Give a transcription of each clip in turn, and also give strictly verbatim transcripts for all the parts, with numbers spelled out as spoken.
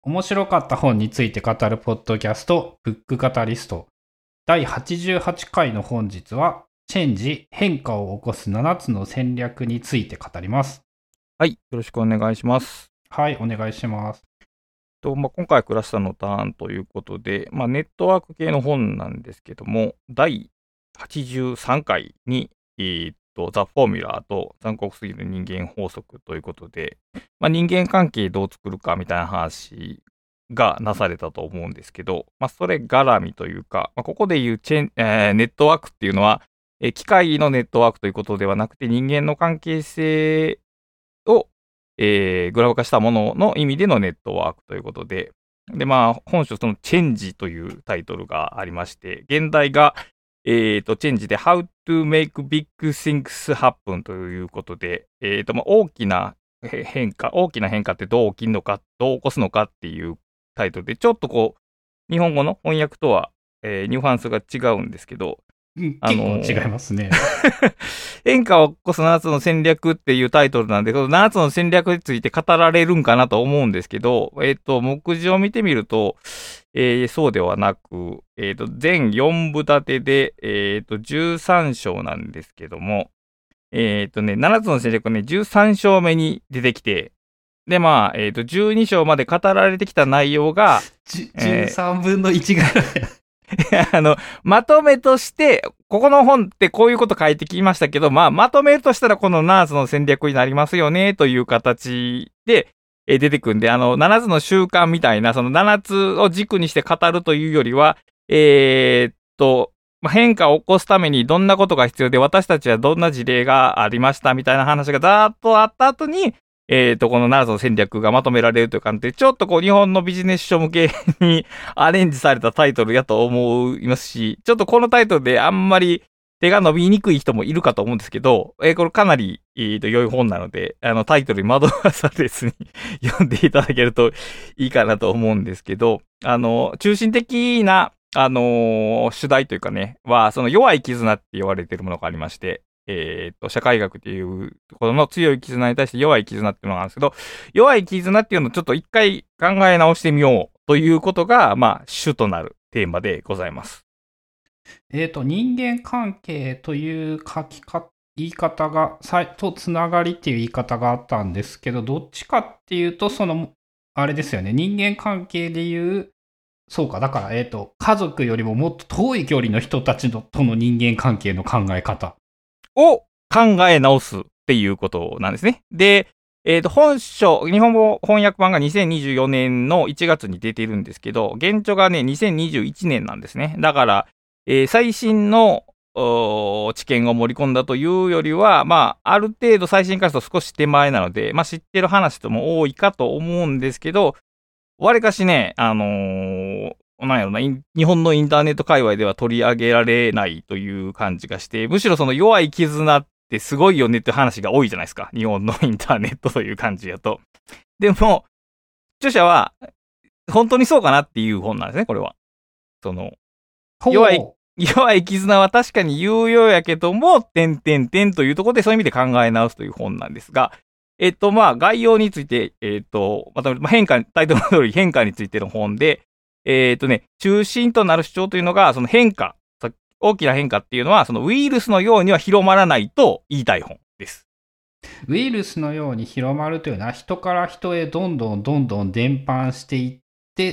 面白かった本について語るポッドキャスト、ブックカタリスト。だいはちじゅうはちかいの本日は、チェンジ、変化を起こすななつの戦略について語ります。 はい、よろしくお願いします。 はい、お願いします。 とまあ、今回はクラスターのターンということで、まあ、ネットワーク系の本なんですけども、だいはちじゅうさんかいに、えー、とザ・フォーミュラーと残酷すぎる人間法則ということで、まあ、人間関係どう作るかみたいな話がなされたと思うんですけど、まあ、それ絡みというか、まあ、ここでいうチェン、えーネットワークっていうのは、えー機械のネットワークということではなくて、人間の関係性を、えーグラフ化したものの意味でのネットワークということで、で、まあ、本書、そのチェンジというタイトルがありまして、現代が、えーと、チェンジで How to make big things happen ということで、えーと、まあ、大きなへ変化、大きな変化ってどう起きるのか、どう起こすのかっていうタイトルで、ちょっとこう、日本語の翻訳とは、えーニュアンスが違うんですけど、 うんあのー結構違いますね。 変化を起こすななつの戦略っていうタイトルなんで、このななつの戦略について語られるんかなと思うんですけど、えっ、と、目次を見てみると、えーそうではなく、えっ、と、全よんぶ立てで、えっ、と、じゅうさん章なんですけども、えっ、とね、ななつの戦略ね、じゅうさん章目に出てきて、で、まあ、えっ、と、じゅうに章まで語られてきた内容が、 じえーじゅうさんぶんのいちぐらい。 あの、まとめとして、ここの本ってこういうこと書いてきましたけど、まあ、まとめるとしたらこのななつの戦略になりますよね、という形で、えー出てくんで、あの、ななつの習慣みたいな、そのななつを軸にして語るというよりは、えーっと、まあ変化を起こすためにどんなことが必要で、私たちはどんな事例がありましたみたいな話がざーっとあった後に、えーっと、このななつの戦略がまとめられるという感じで、ちょっとこう日本のビジネス書向けにアレンジされたタイトルやと思いますし、ちょっとこのタイトルであんまり手が伸びにくい人もいるかと思うんですけど、えーこれかなり、えーと良い本なので、あのタイトルに惑わされずに読んでいただけるといいかなと思うんですけど、あの、中心的な、あのー主題というかね、は、その弱い絆って言われているものがありまして、えっと、社会学っていうところの強い絆に対して弱い絆っていうのがあるんですけど、弱い絆っていうのをちょっと一回考え直してみようということが、まあ、主となるテーマでございます。 えっと、人間関係という書きか、言い方が、さいとつながりっていう言い方があったんですけど、どっちかっていうと、その、あれですよね、人間関係でいう、そうか、だから、えっと、家族よりももっと遠い距離の人たちのとの人間関係の考え方。 を考え直すっていうことなんですね。で、えっ、と、本書、日本語翻訳版がにせんにじゅうよねんのいちがつに出てるんですけど、現著がね、にせんにじゅういちねんなんですね。だから、えー最新のおー知見を盛り込んだというよりは、まあ、ある程度最新化すると少し手前なので、まあ、知ってる話とも多いかと思うんですけど、わりかしね、あのーなんやろな、イン日本のインターネット界隈では取り上げられないという感じがして、むしろその弱い絆ってすごいよねって話が多いじゃないですか。日本のインターネットという感じやと。でも、著者は、本当にそうかなっていう本なんですね、これは。その、 ほう弱い、弱い絆は確かに有用やけども、点点点というところでそういう意味で考え直すという本なんですが、えっと、まあ、概要について、えっと、また、まあ変化、タイトルの通り変化についての本で、えっとね、中心となる主張というのが、その変化、さ大きな変化っていうのは、そのウイルスのようには広まらないと言いたい本です。 ウイルスのように広まるというのは、人から人へどんどんどんどん伝播していって、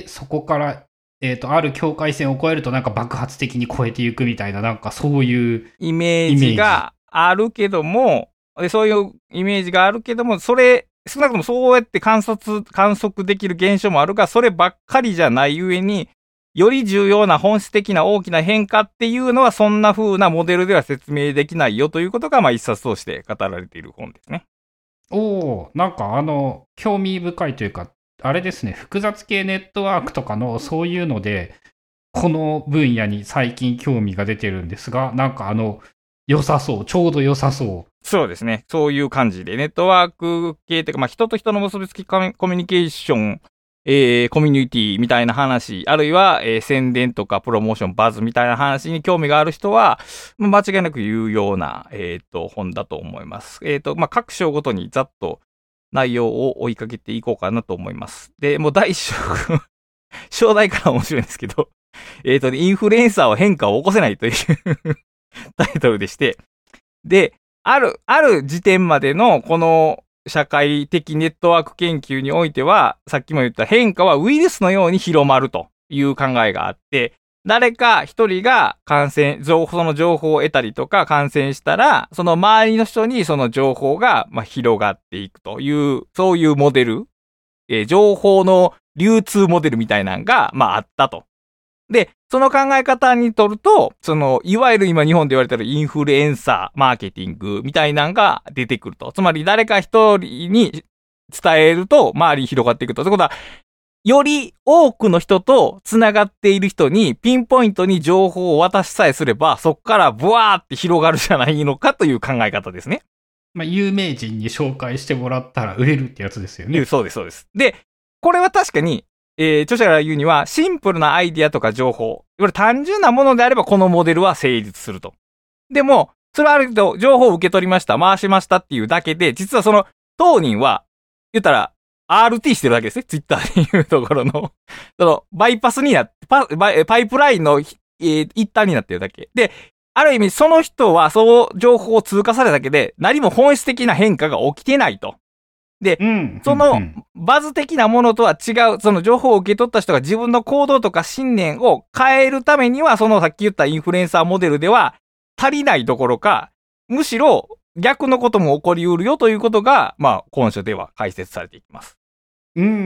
そこから、えっと、ある境界線を越えるとなんか爆発的に越えていくみたいな、なんかそういうイメージがあるけども、でそういうイメージがあるけども、それ、少なくともそうやって観察、観測できる現象もあるが、そればっかりじゃない上に、より重要な本質的な大きな変化っていうのは、そんな風なモデルでは説明できないよということが、まあ一冊通して語られている本ですね。 おお、なんかあの、興味深いというか、あれですね、複雑系ネットワークとかのそういうので、この分野に最近興味が出てるんですが、なんかあの、良さそう、ちょうど良さそう。 そうですね。そういう感じで、ネットワーク系というか、まあ人と人の結びつきコミュニケーション、えー、コミュニティみたいな話、あるいは、えー、宣伝とかプロモーション、バズみたいな話に興味がある人は、まあ間違いなく有用な、えっ、と、本だと思います。えっ、と、まあ各章ごとにざっと、 内容を追いかけていこうかなと思います。で、もう第一章、章題から面白いんですけど、えっと、インフルエンサーは変化を起こせないというタイトルでして、で、ある、ある時点までのこの社会的ネットワーク研究においては、さっきも言った変化はウイルスのように広まるという考えがあって、誰か一人が感染、情報、その情報を得たりとか感染したら、その周りの人にその情報がまあ広がっていくという、そういうモデル、えー、情報の流通モデルみたいなのが、まああったと。で、その考え方にとると、その、いわゆる今日本で言われてるインフルエンサー、マーケティングみたいなのが出てくると。つまり誰か一人に伝えると周りに広がっていくと。ということは、より多くの人と繋がっている人にピンポイントに情報を渡しさえすれば、そこからブワーって広がるじゃないのかという考え方ですね。 まあ、有名人に紹介してもらったら売れるってやつですよね。 そうです、そうです。で、これは確かに、えー、著者が言うには、シンプルなアイディアとか情報、いわゆる単純なものであればこのモデルは成立すると。でも、それはある程度情報を受け取りました、回しましたっていうだけで、実はその当人は、言ったら、アールティー してるだけですね。ツイッターでいうところの、その、バイパスになって、パ、パイプラインの、えー、一端になってるだけ。で、ある意味その人はそう情報を通過されただけで、何も本質的な変化が起きてないと。で、うん、そのバズ的なものとは違う、その情報を受け取った人が自分の行動とか信念を変えるためには、そのさっき言ったインフルエンサーモデルでは足りないどころか、むしろ逆のことも起こりうるよということが、まあ、今書では解説されていきます。 うんうんうん。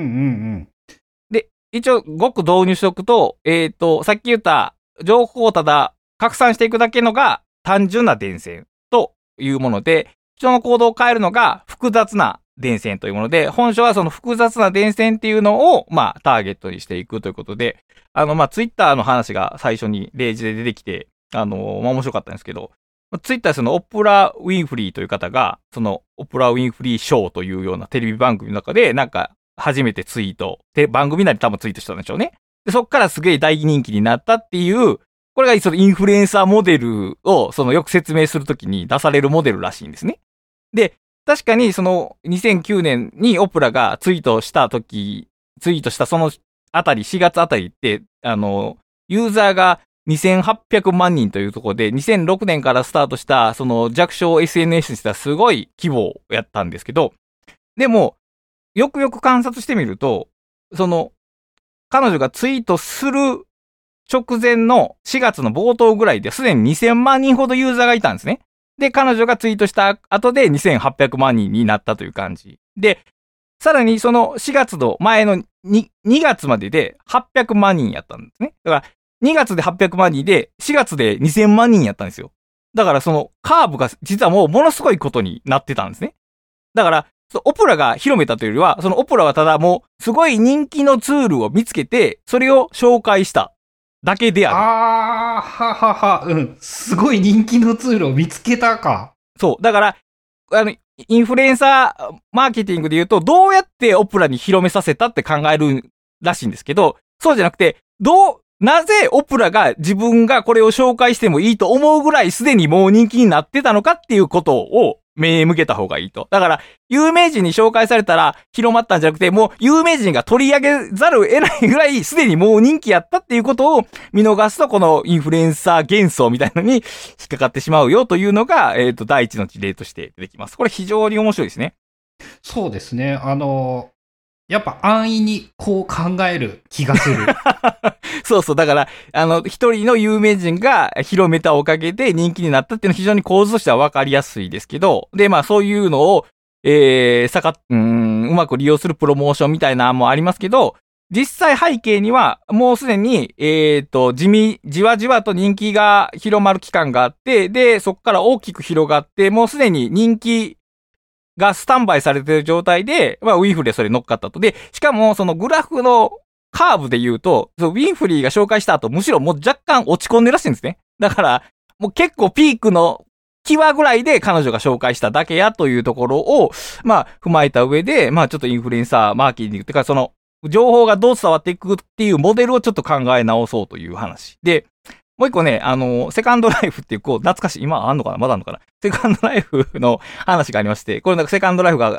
で、一応、ごく導入しておくと、えっと、さっき言った情報をただ拡散していくだけのが単純な伝染というもので、人の行動を変えるのが複雑な伝染というもので、本書はその複雑な伝染っていうのを、まあ、ターゲットにしていくということで、あの、まあ、ツイッターの話が最初に例示で出てきて、あの、まあ、面白かったんですけど、ツイッターそのオプラ・ウィンフリーという方が、そのオプラ・ウィンフリーショーというようなテレビ番組の中で、なんか、初めてツイート、で、番組なり多分ツイートしたんでしょうね。で、そっからすげえ大人気になったっていう、これがそのインフルエンサーモデルを、そのよく説明するときに出されるモデルらしいんですね。で、確かにそのにせんきゅうねんにオプラがツイートしたとき、ツイートしたそのあたり、しがつあたりって、あの、ユーザーがにせんはっぴゃくまんにんというところで、にせんろくねんからスタートした、その弱小 エスエヌエス にしたらすごい規模をやったんですけど、でも、よくよく観察してみると、その、彼女がツイートする直前のしがつの冒頭ぐらいですでににせんまんにんほどユーザーがいたんですね。で、彼女がツイートした後でにせんはっぴゃくまんにんになったという感じ。で、さらにそのしがつの前の 2, 2月までではっぴゃくまんにんやったんですね。だからにがつではっぴゃくまんにんでしがつでにせんまんにんやったんですよ。だからそのカーブが実はもうものすごいことになってたんですね。だから、オプラが広めたというよりは、そのオプラはただもうすごい人気のツールを見つけて、それを紹介しただけである。 あー、ははは、うん。すごい人気のツールを見つけたか。 そう。だから、あの、インフルエンサーマーケティングで言うと、どうやってオプラに広めさせたって考えるらしいんですけど、そうじゃなくて、どう、なぜオプラが自分がこれを紹介してもいいと思うぐらいすでにもう人気になってたのかっていうことを目向けた方がいいと。だから、有名人に紹介されたら広まったんじゃなくて、もう有名人が取り上げざるを得ないぐらいすでにもう人気やったっていうことを見逃すと、このインフルエンサー幻想みたいなのに引っかかってしまうよというのが、えっと、第一の事例として出てきます。これ非常に面白いですね。 そうですね。あの、やっぱ安易にこう考える気がする。 そうそう。だから、あの、一人の有名人が広めたおかげで人気になったっていうのは非常に構図としては分かりやすいですけど、で、まあそういうのを、えー、さか、うーん、うまく利用するプロモーションみたいなのもありますけど、実際背景にはもうすでに、えっと、地味、じわじわと人気が広まる期間があって、で、そこから大きく広がって、もうすでに人気、がスタンバイされている状態で、まあ、ウィンフリーそれ乗っかったと。で、しかも、そのグラフのカーブで言うと、ウィンフリーが紹介した後、むしろもう若干落ち込んでるらしいんですね。だから、もう結構ピークの際ぐらいで彼女が紹介しただけやというところを、まあ、踏まえた上で、まあ、ちょっとインフルエンサーマーケティングっていうか、その、情報がどう伝わっていくっていうモデルをちょっと考え直そうという話。で、もう一個ね、あの、セカンドライフっていう、こう、懐かしい、今あんのかなまだあんのかなセカンドライフの話がありまして、これなんかセカンドライフが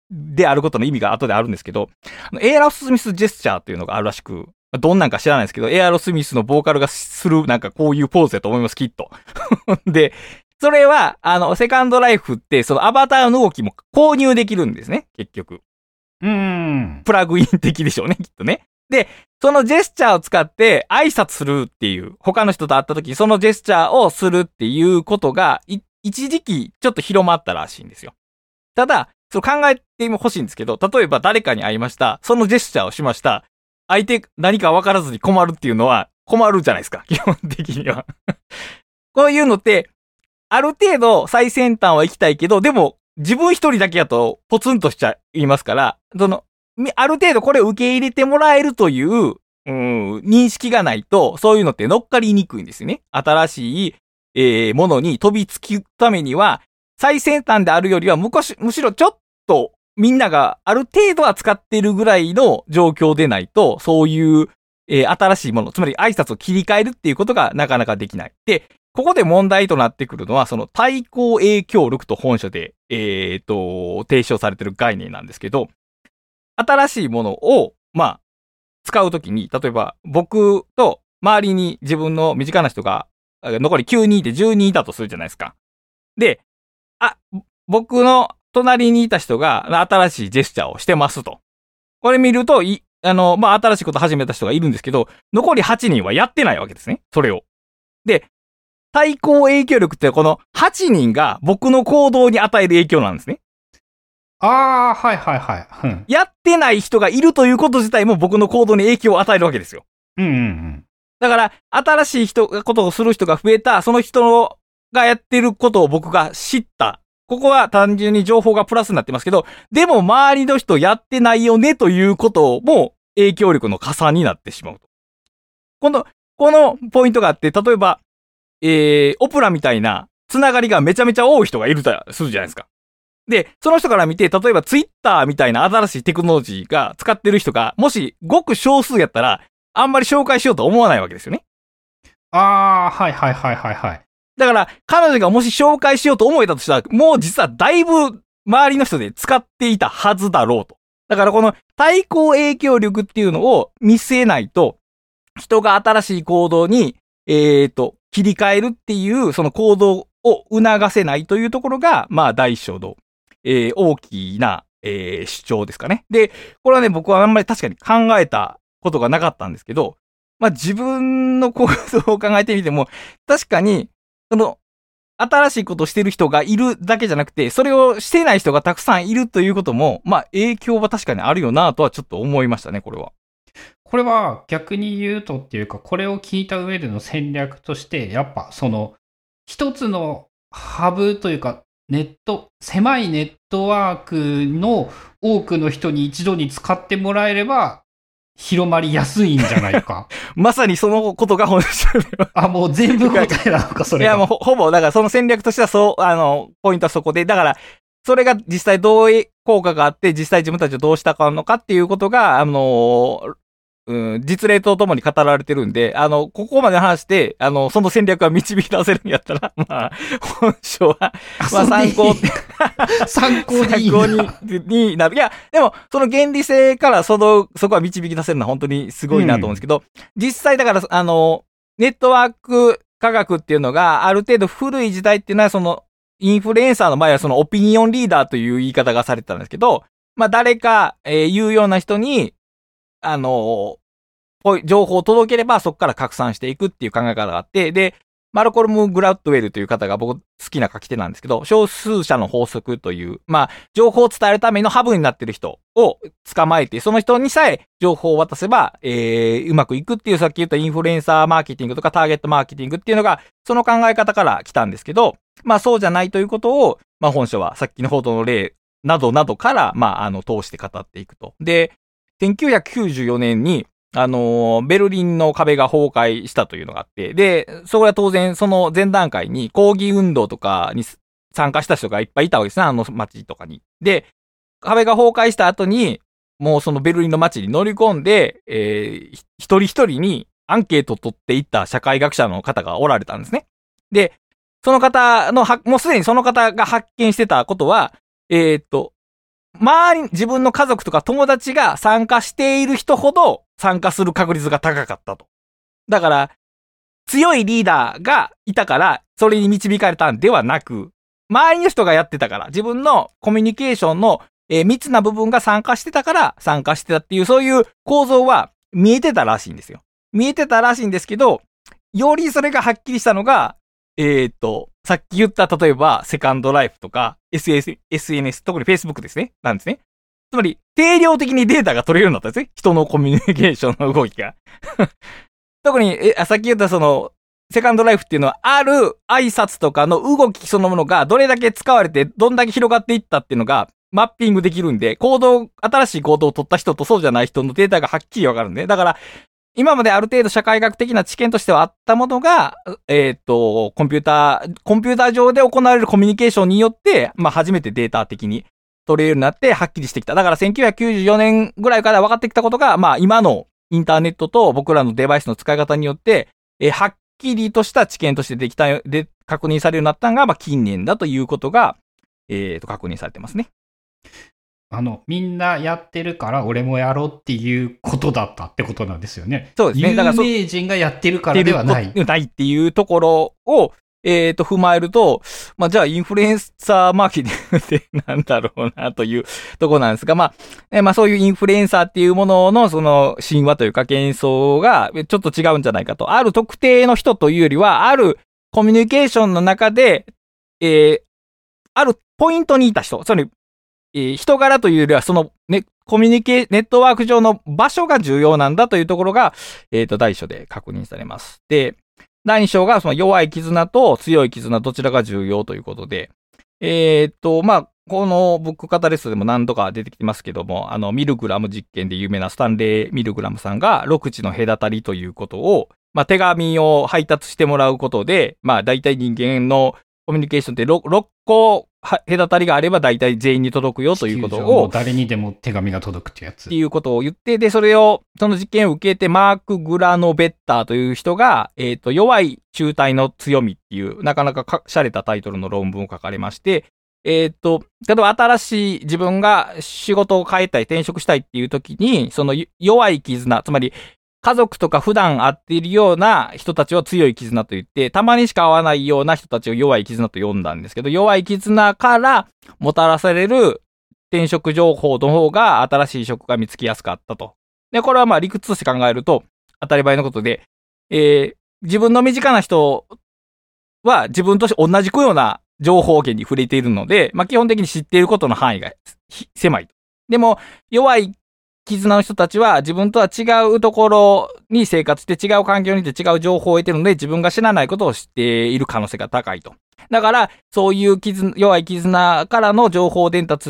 であることの意味が後であるんですけど、エアロスミスジェスチャーっていうのがあるらしく、どんなんか知らないですけど、エアロスミスのボーカルがするなんかこういうポーズだと思います、きっと。で、それは、あの、セカンドライフって、そのアバターの動きも購入できるんですね、結局。 うーん。 プラグイン的でしょうね、きっとね。で、そのジェスチャーを使って挨拶するっていう、他の人と会った時にそのジェスチャーをするっていうことが、一時期ちょっと広まったらしいんですよ。ただ、そう考えてほしいんですけど、例えば誰かに会いました。そのジェスチャーをしました。相手何か分からずに困るっていうのは困るじゃないですか。基本的には。こういうのって、ある程度最先端は行きたいけど、でも自分一人だけやとポツンとしちゃいますから、その、ある程度これを受け入れてもらえるという、うん、認識がないと、そういうのって乗っかりにくいんですよね。新しい、えー、ものに飛びつくためには、最先端であるよりはむし、むしろちょっとみんながある程度は使っているぐらいの状況でないと、そういう、えー、新しいもの、つまり挨拶を切り替えるっていうことがなかなかできない。で、ここで問題となってくるのは、その対抗影響力と本書で、えー、と、提唱されている概念なんですけど、新しいものを、まあ、使うときに、例えば僕と周りに自分の身近な人が残りきゅうにんいてじゅうにんいたとするじゃないですか。で、あ、僕の隣にいた人が新しいジェスチャーをしてますと。これ見ると、い、あの、まあ、新しいこと始めた人がいるんですけど、残りはちにんはやってないわけですね。それを。で、対抗影響力ってこのはちにんが僕の行動に与える影響なんですね。 ああ、はいはいはい。うん、 やってない人がいるということ自体も僕の行動に影響を与えるわけですよ。 うんうんうん。 だから、新しい人、ことをする人が増えた、その人がやってることを僕が知った。ここは単純に情報がプラスになってますけど、でも周りの人やってないよねということも影響力の加算になってしまうと。この、このポイントがあって、例えば、えー、オプラみたいなつながりがめちゃめちゃ多い人がいるとするじゃないですか。で、その人から見て、例えばツイッターみたいな新しいテクノロジーが使ってる人が、もしごく少数やったら、あんまり紹介しようと思わないわけですよね。 ああ、はいはいはいはいはい。 だから、彼女がもし紹介しようと思えたとしたら、もう実はだいぶ周りの人で使っていたはずだろうと。だからこの対抗影響力っていうのを見据えないと、人が新しい行動に、えーと、切り替えるっていう、その行動を促せないというところが、まあ、第一章の、えー、大きな、えー、主張ですかね。で、これはね、僕はあんまり確かに考えたことがなかったんですけど、まあ、自分の行動を考えてみても、確かに、その、新しいことをしてる人がいるだけじゃなくて、それをしてない人がたくさんいるということも、まあ、影響は確かにあるよなとはちょっと思いましたね、これは。 これは逆に言うとっていうか、これを聞いた上での戦略として、やっぱその、一つのハブというか、ネット、狭いネットワークの多くの人に一度に使ってもらえれば、広まりやすいんじゃないか。 まさにそのことが本質あ、もう全部答えなのか、それが。 いや、もうほ、ほぼ、だからその戦略としてはそう、あの、ポイントはそこで、だから、それが実際どういう効果があって、実際自分たちをどうしたかのかっていうことが、あの、うん、実例とともに語られてるんで、あの、ここまで話して、あの、その戦略が導き出せるんやったら、まあ、本書は、まあ参考って、 参考にいい参考に、になる。いや、でも、その原理性からその、そこは導き出せるのは本当にすごいなと思うんですけど、うん、実際だから、あの、ネットワーク科学っていうのが、ある程度古い時代っていうのは、その、インフルエンサーの前はそのオピニオンリーダーという言い方がされてたんですけど、まあ誰か、えー、言うような人に、あのー、情報を届ければそこから拡散していくっていう考え方があって、で、マルコルム・グラッドウェルという方が僕好きな書き手なんですけど、少数者の法則という、まあ、情報を伝えるためのハブになってる人を捕まえて、その人にさえ情報を渡せば、えー、うまくいくっていう、さっき言ったインフルエンサーマーケティングとかターゲットマーケティングっていうのが、その考え方から来たんですけど、まあそうじゃないということを、まあ本書はさっきの報道の例などなどから、まああの、通して語っていくと。で、せんきゅうひゃくきゅうじゅうよねんに、あのー、ベルリンの壁が崩壊したというのがあって、で、それは当然その前段階に抗議運動とかに参加した人がいっぱいいたわけですね、あの街とかに。で、壁が崩壊した後に、もうそのベルリンの街に乗り込んで、えー、一人一人にアンケートを取っていった社会学者の方がおられたんですね。で、その方の、もうすでにその方が発見してたことは、えー、っと、 周り、自分の家族とか友達が参加している人ほど参加する確率が高かったと。だから、強いリーダーがいたから、それに導かれたんではなく、周りの人がやってたから、自分のコミュニケーションの、えー、密な部分が参加してたから参加してたっていう、そういう構造は見えてたらしいんですよ。見えてたらしいんですけど、よりそれがはっきりしたのが、えーっと、さっき言った例えば、セカンドライフとか、エスエヌエス、特に Facebook ですね。なんですね。つまり、定量的にデータが取れるようになったんですね。人のコミュニケーションの動きが。特に、え、さっき言ったその、セカンドライフっていうのは、ある挨拶とかの動きそのものがどれだけ使われて、どんだけ広がっていったっていうのが、マッピングできるんで、行動、新しい行動を取った人とそうじゃない人のデータがはっきりわかるんで。だから、今まである程度社会学的な知見としてはあったものが、えっと、コンピューター、コンピューター上で行われるコミュニケーションによって、まあ初めてデータ的に取れるようになってはっきりしてきた。だからせんきゅうひゃくきゅうじゅうよねんぐらいから分かってきたことが、まあ今のインターネットと僕らのデバイスの使い方によって、えー、はっきりとした知見としてできた、で、確認されるようになったのが、まあ近年だということが、えっと、確認されてますね。 あの、みんなやってるから俺もやろうっていうことだったってことなんですよね。 そうですね。だから有名人がやってるからではない。 ないっていうところを、えっと、踏まえると、まあ、じゃあ、インフルエンサーマーケティングってなんだろうなというところなんですが、まあ、えまあ、そういうインフルエンサーっていうものの、その、神話というか幻想がちょっと違うんじゃないかと。ある特定の人というよりは、あるコミュニケーションの中で、えー、あるポイントにいた人、つまり、えー、人柄というよりは、その、ね、コミュニケー、ネットワーク上の場所が重要なんだというところが、えっと、第一章で確認されます。で、第二章が、その弱い絆と強い絆、どちらが重要ということで、えっと、まあ、このブックカタリストでも何度か出てきてますけども、あの、ミルグラム実験で有名なスタンレー・ミルグラムさんが、六地の隔たりということを、まあ、手紙を配達してもらうことで、まあ、大体人間のコミュニケーションってろっこ隔たりがあれば大体全員に届くよということを。 誰にでも手紙が届くってやつ。 っていうことを言って、で、それを、その実験を受けて、マーク・グラノベッターという人が、えっと、弱い中体の強みっていう、なかなかか洒落たタイトルの論文を書かれまして、えっと、例えば新しい自分が仕事を変えたい、転職したいっていう時に、その弱い絆、つまり、家族とか普段会っているような人たちを強い絆と言って、たまにしか会わないような人たちを弱い絆と呼んだんですけど、弱い絆からもたらされる転職情報の方が新しい職が見つけやすかったと。で、これはまあ理屈として考えると当たり前のことで、えー、自分の身近な人は自分と同じような情報源に触れているので、まあ基本的に知っていることの範囲が狭い。でも、弱い絆の人たちは自分とは違うところに生活して違う環境にいて違う情報を得てるので自分が知らないことを知っている可能性が高いと。だから、そういう絆、弱い絆からの情報伝達って、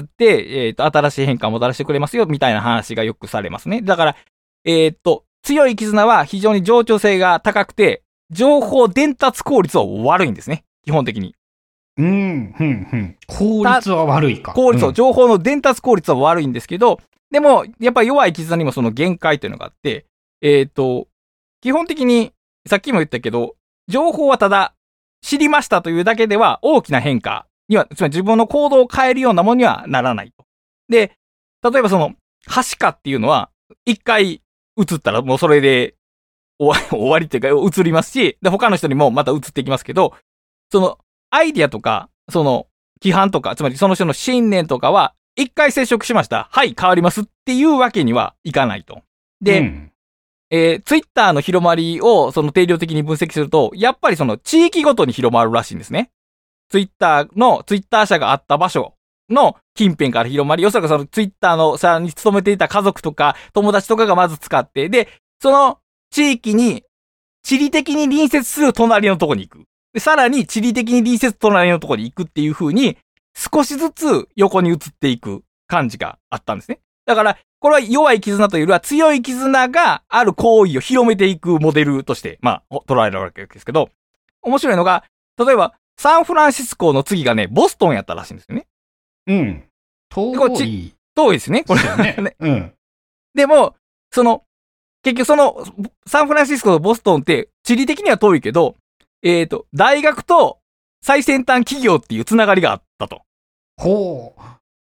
えっと、新しい変化をもたらしてくれますよ、みたいな話がよくされますね。だから、えっと、強い絆は非常に冗長性が高くて、情報伝達効率は悪いんですね。基本的に。 うん、うん、うん。効率は悪いか。 効率を、 うん、 情報の伝達効率は悪いんですけど、でも、やっぱり弱い絆にもその限界というのがあって、えっと、基本的に、さっきも言ったけど、情報はただ、知りましたというだけでは大きな変化には、つまり自分の行動を変えるようなものにはならないと。で、例えばその、はしかっていうのは、一回映ったらもうそれで終わり、終わりっていうか映りますし、で、他の人にもまた映っていきますけど、その、アイディアとか、その、規範とか、つまりその人の信念とかは、一回接触しました。はい、変わりますっていうわけにはいかないと。で、うん、えー、ツイッターの広まりをその定量的に分析すると、やっぱりその地域ごとに広まるらしいんですね。ツイッターの、ツイッター社があった場所の近辺から広まり、おそらくそのツイッターのさらに勤めていた家族とか友達とかがまず使って、で、その地域に地理的に隣接する隣のとこに行く。で、さらに地理的に隣接隣のとこに行くっていう風に、少しずつ横に移っていく感じがあったんですね。だから、これは弱い絆というよりは強い絆がある行為を広めていくモデルとして、まあ、捉えられるわけですけど、面白いのが、例えば、サンフランシスコの次がね、ボストンやったらしいんですよね。 うん。遠い。 遠いですね、これ。 ね。うん。 でも、その、結局その、サンフランシスコとボストンって地理的には遠いけど、えっと、大学と最先端企業っていうつながりがあったと。 ほう。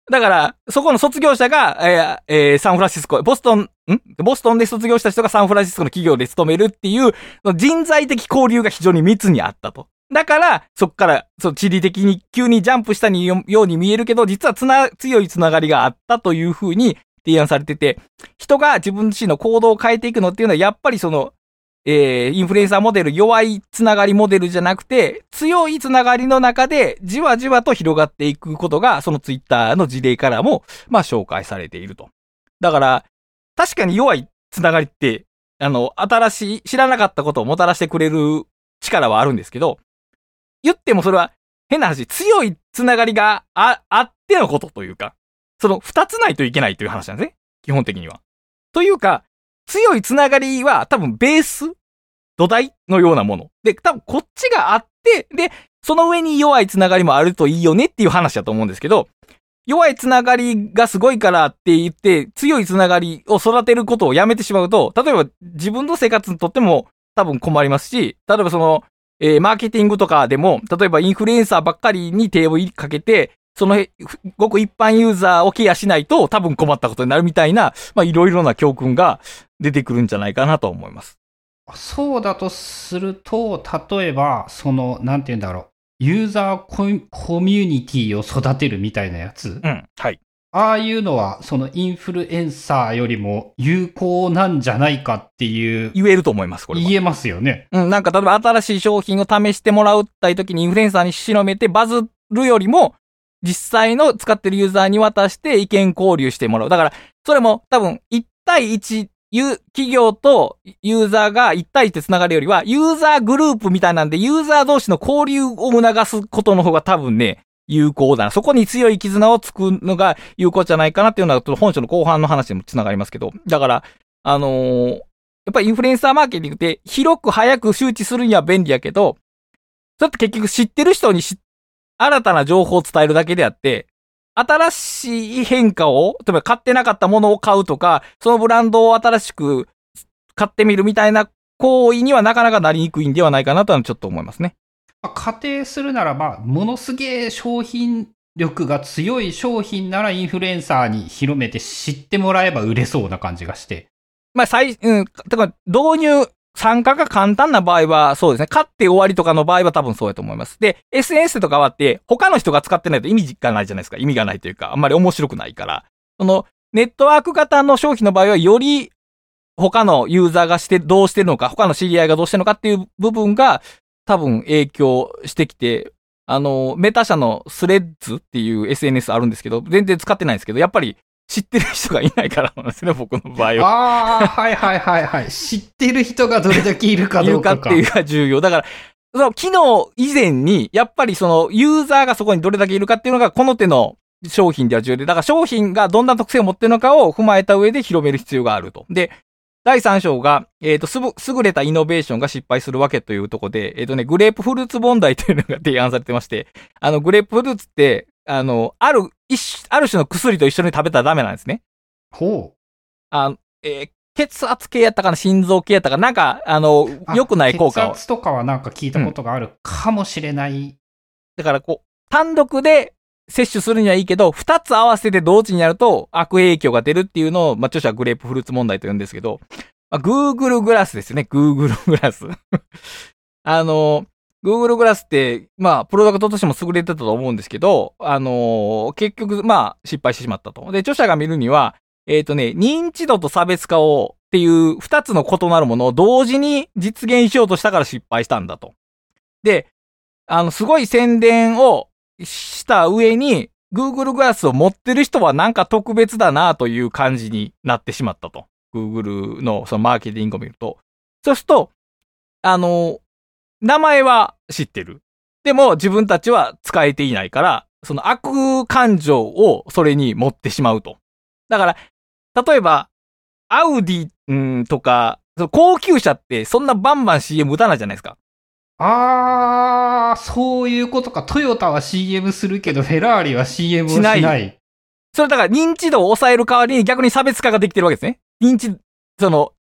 だから、そこの卒業者が、えーえー、サンフランシスコ、ボストン、んボストンで卒業した人がサンフランシスコの企業で勤めるっていう、人材的交流が非常に密にあったと。だから、そっから、そう、地理的に急にジャンプしたように見えるけど、実はつな、強いつながりがあったというふうに提案されてて、人が自分自身の行動を変えていくのっていうのは、やっぱりその、えー、インフルエンサーモデル、弱いつながりモデルじゃなくて、強いつながりの中で、じわじわと広がっていくことが、そのツイッターの事例からも、まあ、紹介されていると。だから、確かに弱いつながりって、あの、新しい、知らなかったことをもたらしてくれる力はあるんですけど、言ってもそれは、変な話、強いつながりがあ、あってのことというか、その二つないといけないという話なんですね。基本的には。というか、強いつながりは多分ベース、土台のようなもの。で、多分こっちがあって、で、その上に弱いつながりもあるといいよねっていう話だと思うんですけど、弱いつながりがすごいからって言って、強いつながりを育てることをやめてしまうと、例えば自分の生活にとっても多分困りますし、例えばその、えー、マーケティングとかでも、例えばインフルエンサーばっかりに手をかけて、そのごく一般ユーザーをケアしないと多分困ったことになるみたいな、まあいろいろな教訓が出てくるんじゃないかなと思います。 そうだとすると、例えば、その、なんて言うんだろう。ユーザーコミュニティを育てるみたいなやつ。 うん。はい。 ああいうのは、そのインフルエンサーよりも有効なんじゃないかっていう。 言えると思います、これは。 言えますよね。 うん。なんか例えば新しい商品を試してもらうったい時にインフルエンサーに広めてバズるよりも、実際の使ってるユーザーに渡して意見交流してもらう。だから、それも多分いち対いち、企業とユーザーがいち対いちで繋がるよりは、ユーザーグループみたいなんで、ユーザー同士の交流を促すことの方が多分ね、有効だな。そこに強い絆を作るのが有効じゃないかなっていうのは、本書の後半の話にも繋がりますけど。だから、あのー、やっぱりインフルエンサーマーケティングって広く早く周知するには便利やけど、それって結局知ってる人に知新たな情報を伝えるだけであって、新しい変化を、例えば買ってなかったものを買うとか、そのブランドを新しく買ってみるみたいな行為にはなかなかなりにくいんではないかなとはちょっと思いますね。 仮定するならば、ものすげえ商品力が強い商品ならインフルエンサーに広めて知ってもらえば売れそうな感じがして。 まあ、最、うん、だから導入、参加が簡単な場合は、そうですね。買って終わりとかの場合は多分そうやと思います。で、エスエヌエス とかはって、他の人が使ってないと意味がないじゃないですか。意味がないというか、あんまり面白くないから。その、ネットワーク型の商品の場合は、より他のユーザーがして、どうしてるのか、他の知り合いがどうしてるのかっていう部分が、多分影響してきて、あの、メタ社のスレッズっていう エスエヌエス あるんですけど、全然使ってないんですけど、やっぱり、知ってる人がいないからなんですね、僕の場合は。 ああ、はいはいはいはい。知ってる人がどれだけいるかどうかか。 いるかっていうのが重要。だから、その機能以前に、やっぱりそのユーザーがそこにどれだけいるかっていうのがこの手の商品では重要で、だから商品がどんな特性を持っているのかを踏まえた上で広める必要があると。で、だいさん章が、えっと、すぶ、優れたイノベーションが失敗するわけというところで、えっとね、グレープフルーツ問題というのが提案されてまして、あの、グレープフルーツって、あの、ある、一、ある種の薬と一緒に食べたらダメなんですね。 ほう。 あ、えー、血圧計やったかな、心臓計やったかな、なんか、あの、良くない効果を。 血圧とかはなんか聞いたことがあるかもしれない。うん、 だから、こう、単独で摂取するにはいいけど、二つ合わせて同時にやると悪影響が出るっていうのを、まあ、著者はグレープフルーツ問題と言うんですけど、まあ、Google グラスですよね、Google グラス。あの、Google グラスって、まあ、プロダクトとしても優れてたと思うんですけど、あのー、結局、まあ、失敗してしまったと。で、著者が見るには、えっとね、認知度と差別化をっていう二つの異なるものを同時に実現しようとしたから失敗したんだと。で、あの、すごい宣伝をした上に、Google グラスを持ってる人はなんか特別だなという感じになってしまったと。Google のそのマーケティングを見ると。そうすると、あの、名前は知ってる。でも自分たちは使えていないから、その悪感情をそれに持ってしまうと。だから、例えば、アウディ、んとか、高級車ってそんなバンバン シーエム 打たないじゃないですか。 あー、そういうことか。トヨタは シーエム するけど、フェラーリは シーエム をしない。しない。 それだから認知度を抑える代わりに逆に差別化ができてるわけですね。認知、その、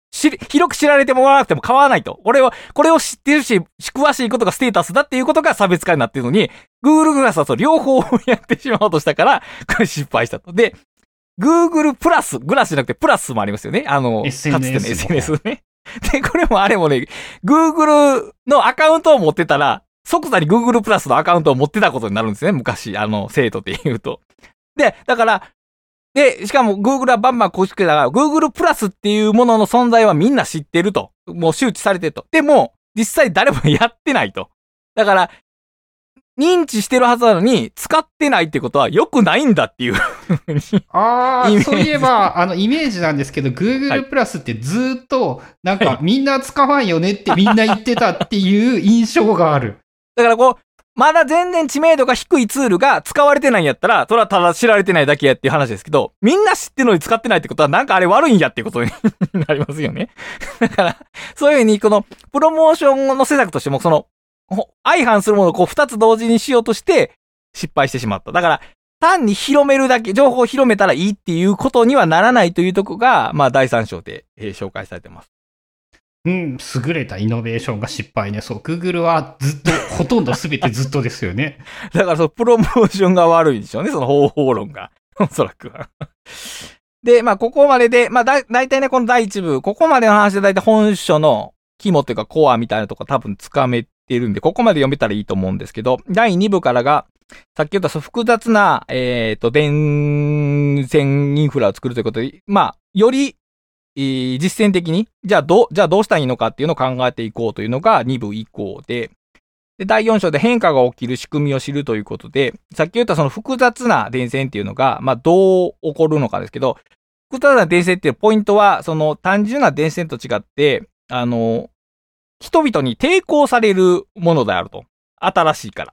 し、広く知られてもらわなくても構わないと。俺は、これを知ってるし、詳しいことがステータスだっていうことが差別化になってるのに、Google グラスはそう両方やってしまおうとしたから、これ失敗したと。で、Google プラス、グラスじゃなくてプラスもありますよね。あの、 エスエヌエスかつての エスエヌエス ね。で、これもあれもね、Google のアカウントを持ってたら、即座に Google プラスのアカウントを持ってたことになるんですね。昔、あの、生徒って言うと。で、だから、で、しかも Google はバンバン公式だから、Google プラスっていうものの存在はみんな知ってると。もう周知されてると。でも、実際誰もやってないと。だから、認知してるはずなのに、使ってないってことは良くないんだっていう。 ああ、そういえば、あの、イメージなんですけど、Google プラスってずーっと、なんか、みんな使わんよねってみんな言ってたっていう印象がある。 だからこう、まだ全然知名度が低いツールが使われてないんやったら、それはただ知られてないだけやっていう話ですけど、みんな知ってるのに使ってないってことは、なんかあれ悪いんやっていうことになりますよね。だから、そういうふうに、この、プロモーションの施策としても、その、相反するものをこう二つ同時にしようとして失敗してしまった。だから、単に広めるだけ、情報を広めたらいいっていうことにはならないというところが、まあ、だいさん章で、えー、紹介されてます。 うん、優れたイノベーションが失敗ね。そう、Google はずっと、ほとんど全てずっとですよね。 だから、そのプロモーションが悪いんでしょうね、その方法論が。おそらくは。で、まあ、ここまでで、まあ、だ、だいたいね、このだいいち部、ここまでの話でだいたい本書の肝というかコアみたいなとこ多分つかめてるんで、ここまで読めたらいいと思うんですけど、だいに部からが、さっき言ったその複雑な、えっと、電線インフラを作るということで、まあ、より、えー、実践的に、じゃあどう、じゃあどうしたらいいのかっていうのを考えていこうというのがに部以降で、で、だいよん章で変化が起きる仕組みを知るということで、さっき言ったその複雑な電線っていうのが、まあ、どう起こるのかですけど、複雑な電線っていうポイントは、その単純な電線と違って、あの、人々に抵抗されるものであると。新しいから。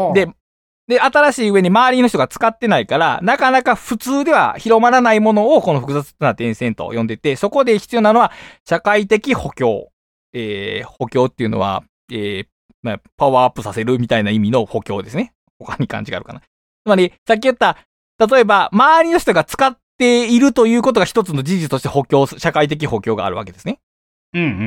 で、で、新しい上に周りの人が使ってないから、なかなか普通では広まらないものをこの複雑な電線と呼んでて、そこで必要なのは社会的補強。えー、補強っていうのは、えー、まあ、パワーアップさせるみたいな意味の補強ですね。他に漢字があるかな。つまり、さっき言った、例えば、周りの人が使っているということが一つの事実として補強、社会的補強があるわけですね。 うんうんうん。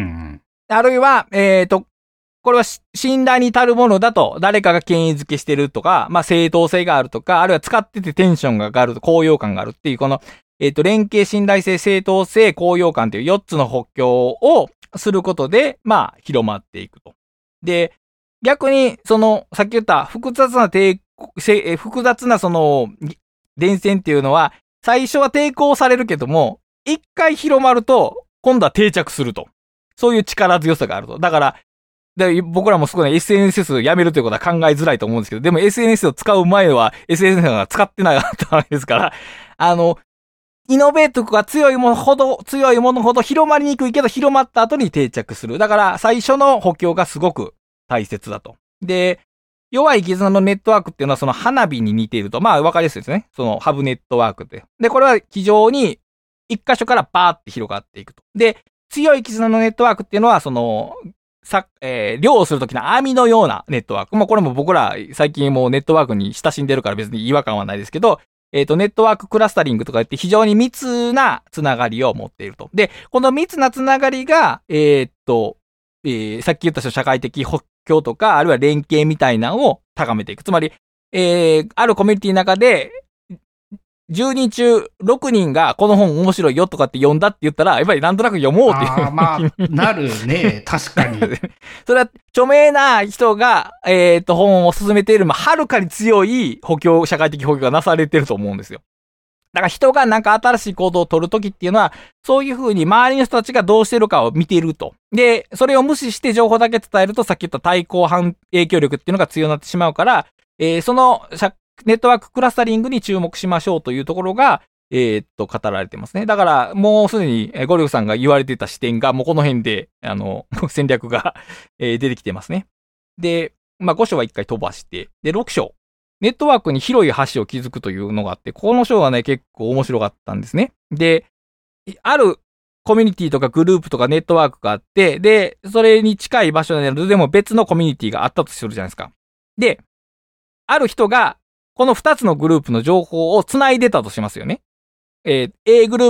あるいは、えっと、これは信頼に足るものだと、誰かが権威づけしてるとか、まあ正当性があるとか、あるいは使っててテンションが上がると、高揚感があるっていう、この、えっと、連携、信頼性、正当性、高揚感というよっつの補強をすることで、まあ、広まっていくと。で、逆に、その、さっき言った複雑な抵抗、複雑なその、電線っていうのは、最初は抵抗されるけども、一回広まると、今度は定着すると。そういう力強さがあると。だから、で僕らもすごい エスエヌエス やめるということは考えづらいと思うんですけど、でも エスエヌエス を使う前は エスエヌエス が使ってなかったわけですから、あの、イノベートが強いものほど、強いものほど広まりにくいけど広まった後に定着する。だから最初の補強がすごく大切だと。で、弱い絆のネットワークっていうのはその花火に似ていると。まあわかりやすいですね。そのハブネットワークで。で、これは非常に一箇所からバーって広がっていくと。で、強い絆のネットワークっていうのはその、さ、えー、漁をするときの網のようなネットワーク。もうこれも僕ら最近もうネットワークに親しんでるから別に違和感はないですけど、えっと、ネットワーククラスタリングとか言って非常に密なつながりを持っていると。で、この密なつながりが、えー、っと、えー、さっき言った社会的補強とか、あるいは連携みたいなのを高めていく。つまり、えー、あるコミュニティの中で、じゅうにん中ろくにんがこの本面白いよとかって読んだって言ったら、やっぱりなんとなく読もうっていう。 ああ、まあ、なるね。確かに。 それは、著名な人が、えっと、本を進めている、まあ、はるかに強い補強、社会的補強がなされてると思うんですよ。だから人がなんか新しい行動を取るときっていうのは、そういう風に周りの人たちがどうしてるかを見ていると。で、それを無視して情報だけ伝えると、さっき言った対抗反影響力っていうのが強くなってしまうから、えー、その、ネットワーククラスタリングに注目しましょうというところが、えー、っと、語られてますね。だから、もうすでに、ゴリフさんが言われていた視点が、もうこの辺で、あの、戦略が、えー、出てきてますね。で、まあ、ご章は一回飛ばして、で、ろく章。ネットワークに広い橋を築くというのがあって、この章はね、結構面白かったんですね。で、あるコミュニティとかグループとかネットワークがあって、で、それに近い場所ででも別のコミュニティがあったとするじゃないですか。で、ある人が、この二つのグループの情報を繋いでたとしますよね。えー、A グループ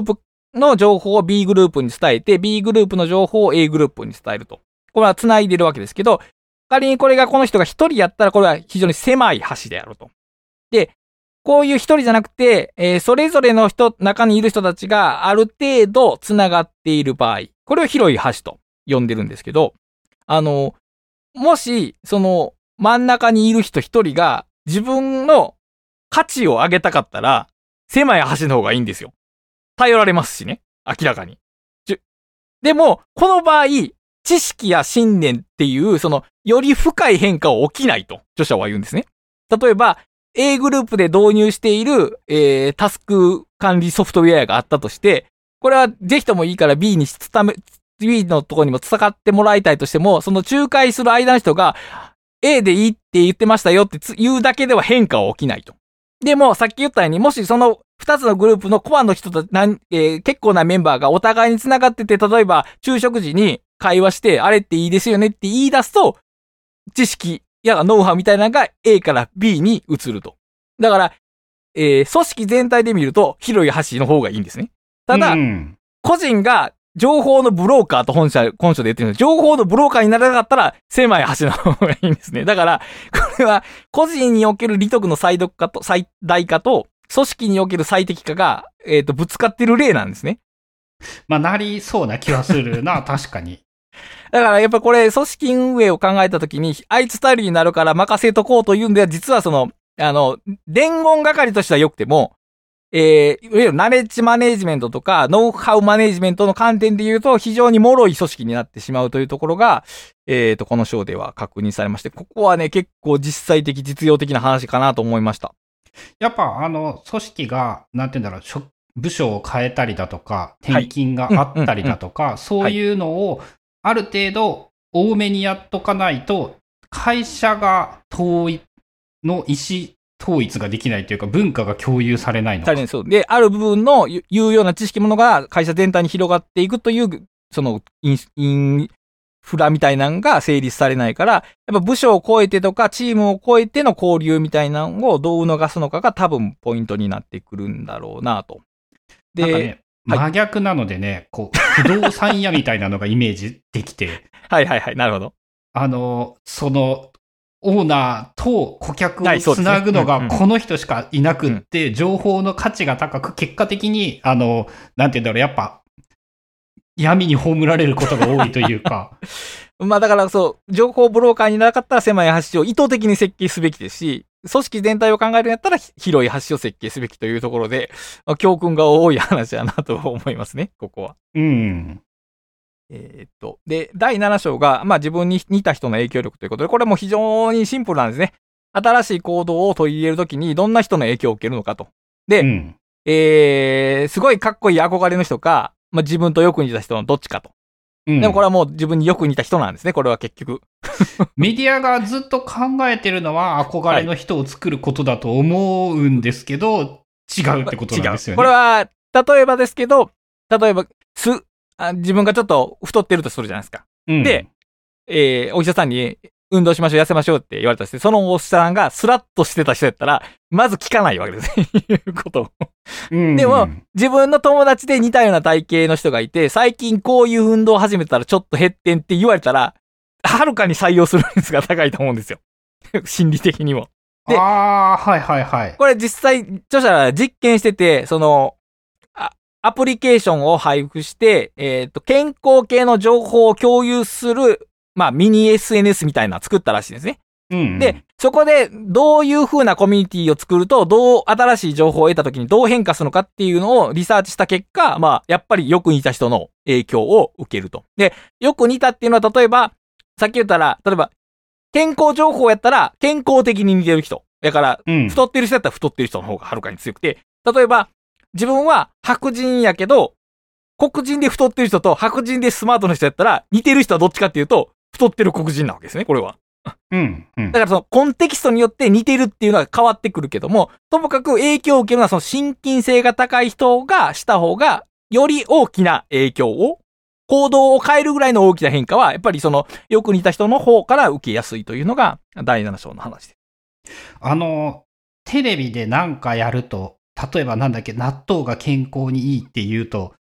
の情報を B グループに伝えて、B グループの情報を A グループに伝えると。これは繋いでるわけですけど、仮にこれがこの人が一人やったら、これは非常に狭い橋であると。で、こういう一人じゃなくて、えー、それぞれの人、中にいる人たちがある程度繋がっている場合、これを広い橋と呼んでるんですけど、あの、もし、その真ん中にいる人一人が自分の価値を上げたかったら、狭い橋の方がいいんですよ。頼られますしね。明らかに。でも、この場合、知識や信念っていう、その、より深い変化は起きないと、著者は言うんですね。例えば、A グループで導入している、えー、タスク管理ソフトウェアがあったとして、これはぜひともいいから B に伝め、B のところにも伝わってもらいたいとしても、その仲介する間の人が A でいいって言ってましたよって言うだけでは変化は起きないと。でも、さっき言ったように、もしその二つのグループのコアの人たち、えー、結構なメンバーがお互いに繋がってて、例えば昼食時に会話して、あれっていいですよねって言い出すと、知識やノウハウみたいなのが A から B に移ると。だから、えー、組織全体で見ると広い橋の方がいいんですね。ただ、うん、個人が情報のブローカーと本社、本書で言ってるんです。情報のブローカーにならなかったら狭い橋の方がいいんですね。だから、これは個人における利得の最大化と、最大化と、組織における最適化が、えっと、ぶつかってる例なんですね。 まあ、なりそうな気はするな、確かに。 だからやっぱこれ、組織運営を考えたときに、あいつ頼りになるから任せとこうというんでは、実はその、あの、伝言係としては良くても、えー、いわゆるナレッジマネージメントとか、ノウハウマネージメントの観点で言うと、非常に脆い組織になってしまうというところが、えっと、この章では確認されまして、ここはね、結構実際的、実用的な話かなと思いました。 やっぱ、あの、組織が、なんて言うんだろう、部署を変えたりだとか、転勤があったりだとか、そういうのを、ある程度、多めにやっとかないと、会社が統一の意思統一ができないというか、文化が共有されないのか。 そうで、ある部分の有用な知識ものが会社全体に広がっていくという、そのイン、インフラみたいなのが成立されないから、やっぱ部署を超えてとか、チームを超えての交流みたいなのをどう促すのかが多分ポイントになってくるんだろうなと。 で、なんかね、真逆なのでね、こう、不動産屋みたいなのがイメージできて。 はいはいはい、なるほど。 あの、その、オーナーと顧客をつなぐのがこの人しかいなくって、情報の価値が高く、結果的に、あの、なんて言うんだろう、やっぱ、闇に葬られることが多いというか。 まあだからそう、情報ブローカーになかったら狭い橋を意図的に設計すべきですし、組織全体を考えるんやったら広い橋を設計すべきというところで、まあ、教訓が多い話だなと思いますね、ここは。 うん。 えー、っと、で、だいなな章が、まあ自分に似た人の影響力ということで、これも非常にシンプルなんですね。新しい行動を取り入れるときにどんな人の影響を受けるのかと。で、うん、えー、すごいかっこいい憧れの人か、まあ自分とよく似た人のどっちかと。うん、でもこれはもう自分によく似た人なんですね、これは結局。 メディアがずっと考えてるのは憧れの人を作ることだと思うんですけど、はい、違うってことなんですよね。 これは、例えばですけど、例えば、す、あ自分がちょっと太ってるとするじゃないですか。うん、で、えー、お医者さんに運動しましょう、痩せましょうって言われたとして、そのお医者さんがスラッとしてた人やったら、まず聞かないわけですね。いうことを。うん、でも、自分の友達で似たような体型の人がいて、最近こういう運動を始めたらちょっと減ってんって言われたら、はるかに採用する率が高いと思うんですよ。心理的にも。 で、ああ、はいはいはい。 これ実際、著者は実験してて、その、アプリケーションを配布して、えっと、健康系の情報を共有する、まあ、ミニ エスエヌエス みたいなのを作ったらしいんですね。うんうん、で、そこで、どういう風なコミュニティを作ると、どう新しい情報を得た時にどう変化するのかっていうのをリサーチした結果、まあ、やっぱりよく似た人の影響を受けると。で、よく似たっていうのは、例えば、さっき言ったら、例えば、健康情報やったら、健康的に似てる人。だから、うん、太ってる人やったら太ってる人の方がはるかに強くて、例えば、自分は白人やけど、黒人で太ってる人と白人でスマートな人やったら、似てる人はどっちかっていうと、太ってる黒人なわけですね、これは。うん、うん。だからそのコンテキストによって似てるっていうのは変わってくるけども、ともかく影響を受けるのはその心筋性が高い人がした方が、より大きな影響を、行動を変えるぐらいの大きな変化は、やっぱりその、よく似た人の方から受けやすいというのが、だいなな章の話です。 あの、テレビでなんかやると、例えばなんだっけ、納豆が健康にいいって言うと、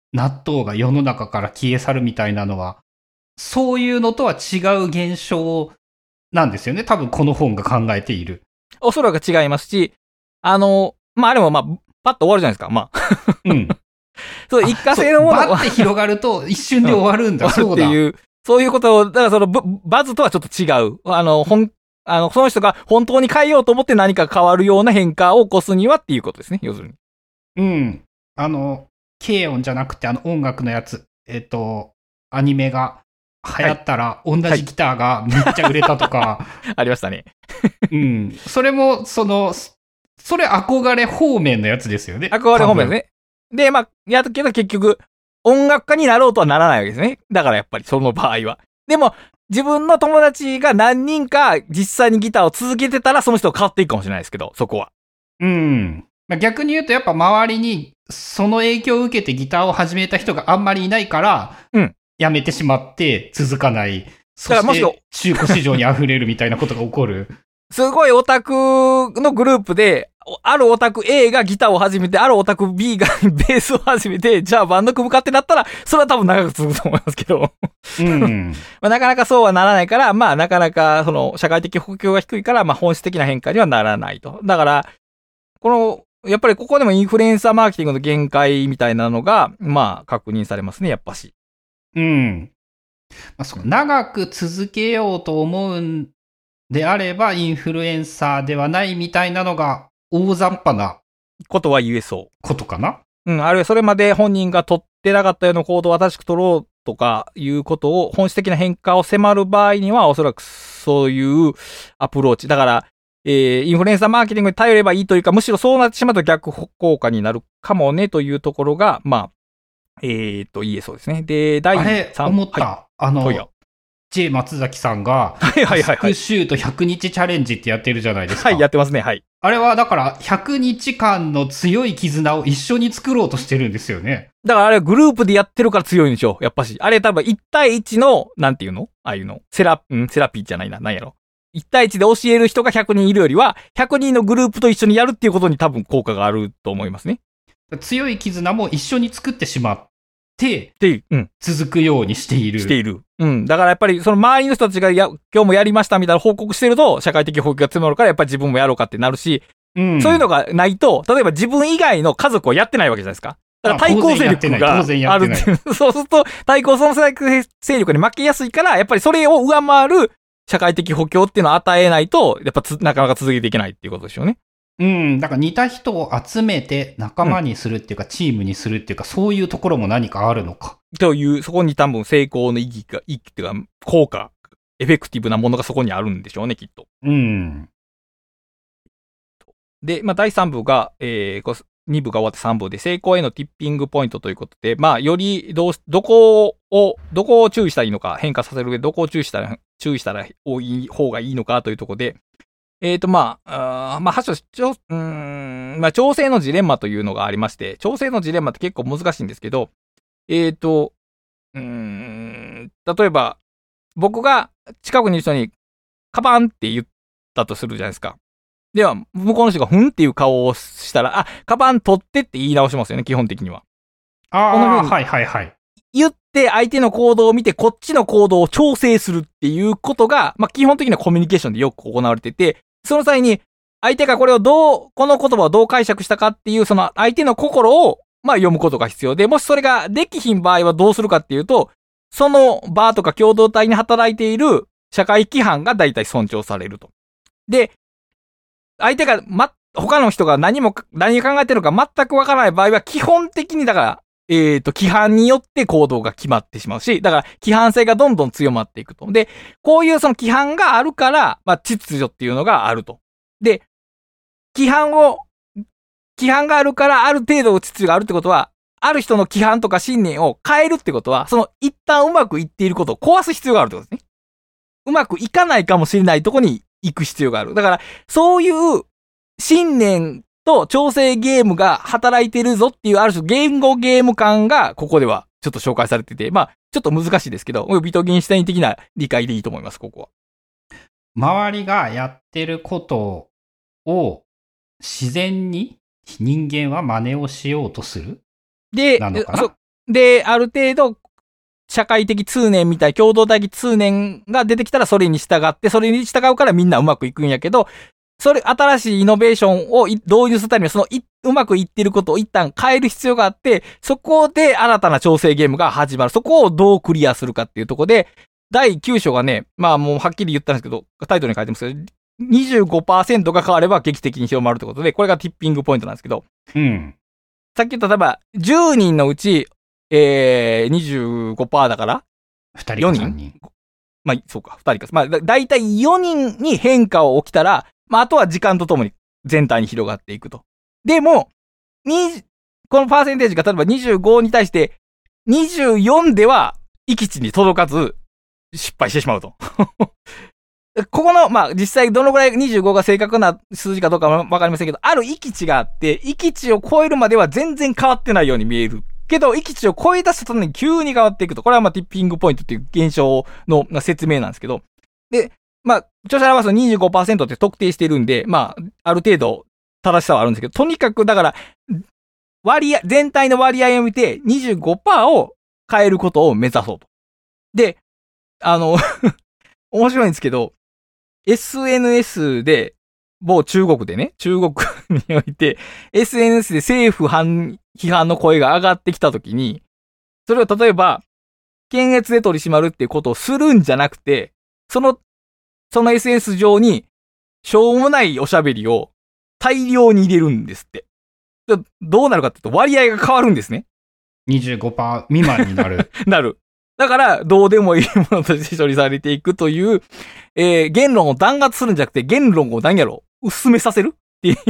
納豆が世の中から消え去るみたいなのは、そういうのとは違う現象なんですよね。多分この本が考えている。 おそらく違いますし、あの、まあ、あれもまあ、パッと終わるじゃないですか。まあ。 うん。 そう、一過性のものバッて広がると一瞬で終わるんだ。 うん、そうだ。っていう、そういうことを、だからそのバズとはちょっと違う。あの、本、あの、その人が本当に変えようと思って何か変わるような変化を起こすにはっていうことですね。要するに。 うん。あの、軽音じゃなくて、あの音楽のやつ、えっと、アニメが流行ったら、同じギターがめっちゃ売れたとか。はいはい、ありましたね。 うん。それも、その、それ憧れ方面のやつですよね。 憧れ方面ですね。で、まあ、やるけど結局、音楽家になろうとはならないわけですね。だからやっぱりその場合は。でも、自分の友達が何人か実際にギターを続けてたら、その人が変わっていくかもしれないですけど、そこは。 うん。逆に言うと、やっぱ周りにその影響を受けてギターを始めた人があんまりいないから、うん。やめてしまって続かない。そして中古市場に溢れるみたいなことが起こる。 すごいオタクのグループで、あるオタク A がギターを始めて、あるオタク B がベースを始めて、じゃあバンド組むかってなったら、それは多分長く続くと思いますけど。うん。まあなかなかそうはならないから、まあなかなかその社会的補強が低いから、まあ本質的な変化にはならないと。だから、この、やっぱりここでもインフルエンサーマーケティングの限界みたいなのが、まあ確認されますね、やっぱし。 うん。まあ、そう長く続けようと思うんであれば、インフルエンサーではないみたいなのが大雑把なことは言えそう。 ことかな。 うん、あるいはそれまで本人が取ってなかったような行動を新しく取ろうとかいうことを、本質的な変化を迫る場合には、おそらくそういうアプローチ。だから、えー、インフルエンサーマーケティングに頼ればいいというか、むしろそうなってしまうと逆効果になるかもねというところが、まあ、えーと、言えそうですね。で、だいさん。 あれ、思った。はい、あの、J 松崎さんが、 はいはいはい、はい。 シュートひゃくにちチャレンジってやってるじゃないですか。 はい、やってますね。はい。 あれはだからひゃくにちかんの強い絆を一緒に作ろうとしてるんですよね。 だからあれはグループでやってるから強いんでしょ。やっぱし。あれ多分いち対いちの、なんていうのああいうの。セラ、んセラピーじゃないな。なんやろ。いち対いちで教える人がひゃくにんいるよりは、ひゃくにんのグループと一緒にやるっていうことに多分効果があると思いますね。 強い絆も一緒に作ってしまって、 で、うん。 続くようにしている。 している。うん。だからやっぱりその周りの人たちがや、今日もやりましたみたいな報告してると、社会的報告が強まるからやっぱり自分もやろうかってなるし、うん、そういうのがないと、例えば自分以外の家族はやってないわけじゃないですか。だから対抗勢力があるっていう。そうすると、対抗その勢力に負けやすいから、やっぱりそれを上回る社会的補強っていうのを与えないと、やっぱつなかなか続けていけないっていうことでしょうね。 うん。だから似た人を集めて仲間にするっていうか、うん、チームにするっていうか、そういうところも何かあるのか。 という、そこに多分成功の意義が、意義っていうか、効果、エフェクティブなものがそこにあるんでしょうね、きっと。 うん。 で、まあ、だいさん部が、えー、に部が終わってさん部で、成功へのティッピングポイントということで、まあ、より、どう、どこを、どこを注意したらいいのか、変化させる上でどこを注意したら、注意したら多い方がいいのかというところで、えっと、まあ、あまあ、はしょ、ちょ、うーん、まあ、調整のジレンマというのがありまして、調整のジレンマって結構難しいんですけど、えっと、うーん、例えば、僕が近くにいる人に、カバンって言ったとするじゃないですか。では、向こうの人がふんっていう顔をしたら、あ、カバン取ってって言い直しますよね、基本的には。 ああ、この風にはいはいはい。 言って相手の行動を見て、こっちの行動を調整するっていうことが、まあ、基本的なコミュニケーションでよく行われてて、その際に、相手がこれをどう、この言葉をどう解釈したかっていう、その相手の心を、まあ、読むことが必要で、もしそれができひん場合はどうするかっていうと、その場とか共同体に働いている社会規範が大体尊重されると。で、相手が、ま、他の人が何も、何考えてるのか全くわからない場合は、基本的にだから、えっと、規範によって行動が決まってしまうし、だから、規範性がどんどん強まっていくと。で、こういうその規範があるから、まあ、秩序っていうのがあると。で、規範を、規範があるから、ある程度秩序があるってことは、ある人の規範とか信念を変えるってことは、その一旦うまくいっていることを壊す必要があるってことですね。うまくいかないかもしれないところに行く必要がある。だから、そういう信念と調整ゲームが働いてるぞっていうある種言語ゲーム感がここではちょっと紹介されてて、まあちょっと難しいですけど、ビトゲンシュタイン的な理解でいいと思います、ここは。 周りがやってることを自然に人間は真似をしようとするで、 なのかな。 で、ある程度、社会的通念みたい、共同的通念が出てきたらそれに従って、それに従うからみんなうまくいくんやけど、それ、新しいイノベーションを導入するためには、そのい、うまくいってることを一旦変える必要があって、そこで新たな調整ゲームが始まる。そこをどうクリアするかっていうところで、だいきゅう章がね、まあもうはっきり言ったんですけど、タイトルに書いてますけど、にじゅうごパーセント が変われば劇的に広まるってことで、これがティッピングポイントなんですけど、 うん。 さっき言った、例えば、じゅうにんのうち、えー、にじゅうごパーセント だから、 ふたりかさんにん。 まあ、そうか、ふたりか。まあ、だ、だいたいよにんに変化を起きたら、まあ、あとは時間とともに全体に広がっていくと。でも、に、このパーセンテージが例えばにじゅうごに対してにじゅうよんでは域地に届かず失敗してしまうと。ここの、まあ、実際どのぐらいにじゅうごが正確な数字かどうかはわかりませんけど、ある域地があって、域地を超えるまでは全然変わってないように見える。けど、域地を超え出した途端に急に変わっていくと。これはまあ、ティッピングポイントっていう現象の説明なんですけど。で、まあ、著者らはその にじゅうごパーセント って特定してるんで、まあ、ある程度正しさはあるんですけど、とにかくだから、割合、全体の割合を見て にじゅうごパーセント を変えることを目指そうと。で、あの、面白いんですけど、エスエヌエス で、某中国でね、中国において、エスエヌエス で政府反批判の声が上がってきたときに、それを例えば、検閲で取り締まるっていうことをするんじゃなくて、その、その エスエヌエス 上に、しょうもないおしゃべりを大量に入れるんですって。どうなるかって言うと割合が変わるんですね。 にじゅうごパーセント 未満になる。 なる。だから、どうでもいいものとして処理されていくという、えー、言論を弾圧するんじゃなくて、言論を何やろ薄めさせるっていう、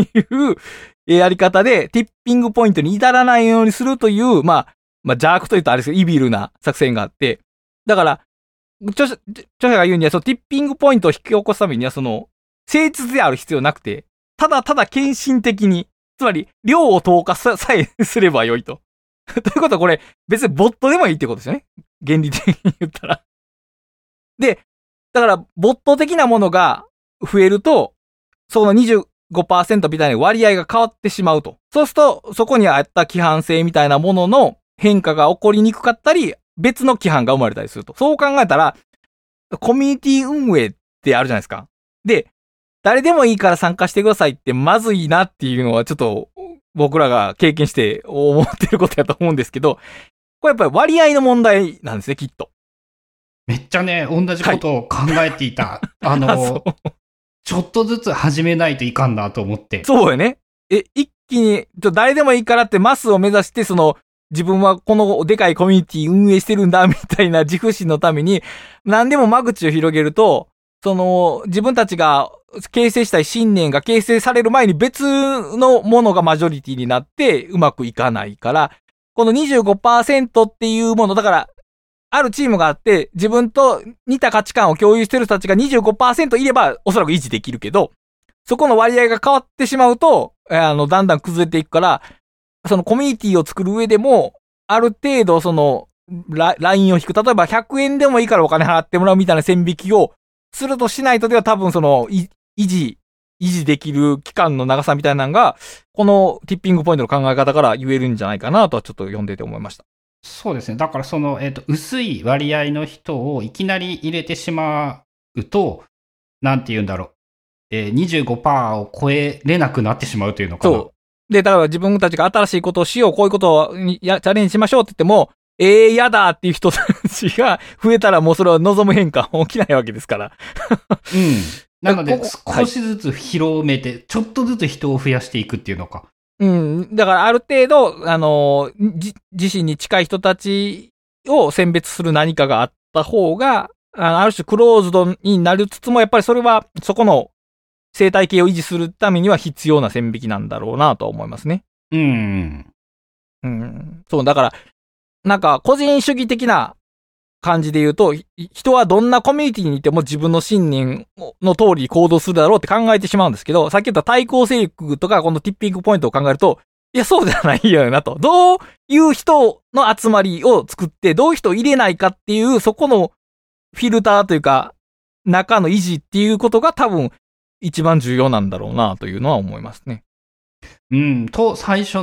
えー、やり方で、ティッピングポイントに至らないようにするという、まあ、まあ、邪悪というとあれですけど、イビルな作戦があって、だから、著者、著者が言うには、そのティッピングポイントを引き起こすためには、その、誠実である必要なくて、ただただ献身的に、つまり、量を投下さえすればよいと。ということはこれ、別にボットでもいいってことですよね。原理的に言ったら。で、だから、ボット的なものが増えると、その にじゅうごパーセント みたいな割合が変わってしまうと。そうすると、そこにあった規範性みたいなものの変化が起こりにくかったり、別の規範が生まれたりすると。そう考えたら、コミュニティ運営ってあるじゃないですか。で、誰でもいいから参加してくださいってまずいなっていうのはちょっと僕らが経験して思ってることやと思うんですけど、これやっぱり割合の問題なんですね、きっと。 めっちゃね、同じことを考えていた。はい、あのあ、ちょっとずつ始めないといかんなと思って。 そうよね。え、一気に、誰でもいいからってマスを目指して、その、自分はこのでかいコミュニティ運営してるんだ、みたいな自負心のために、何でも間口を広げると、その、自分たちが形成したい信念が形成される前に別のものがマジョリティになってうまくいかないから、この にじゅうごパーセント っていうもの、だから、あるチームがあって、自分と似た価値観を共有してる人たちが にじゅうごパーセント いれば、おそらく維持できるけど、そこの割合が変わってしまうと、あの、だんだん崩れていくから、そのコミュニティを作る上でも、ある程度その、ラインを引く。例えばひゃくえんでもいいからお金払ってもらうみたいな線引きをするとしないとでは多分その、維持、維持できる期間の長さみたいなのが、このティッピングポイントの考え方から言えるんじゃないかなとはちょっと読んでて思いました。 そうですね。だからその、えっと、薄い割合の人をいきなり入れてしまうと、なんて言うんだろう。えー、にじゅうごパーセント を超えれなくなってしまうというのかな。 そう。で、だから自分たちが新しいことをしよう、こういうことにやチャレンジしましょうって言っても、ええー、やだっていう人たちが増えたらもうそれは望む変化起きないわけですから。 うん。なので、少しずつ広めて、はい、ちょっとずつ人を増やしていくっていうのか。 うん。だからある程度、あの、自身に近い人たちを選別する何かがあった方が、ある種クローズドになりつつも、やっぱりそれはそこの生態系を維持するためには必要な線引きなんだろうなと思いますね。 うん。 うん。そう、だから、なんか個人主義的な感じで言うと、人はどんなコミュニティにいても自分の信念の通り行動するだろうって考えてしまうんですけど、さっき言った対抗勢力とかこのティッピングポイントを考えると、いや、そうじゃないよなと。どういう人の集まりを作って、どういう人を入れないかっていう、そこのフィルターというか、中の維持っていうことが多分一番重要なんだろうなというのは思いますね。 うん、と最初の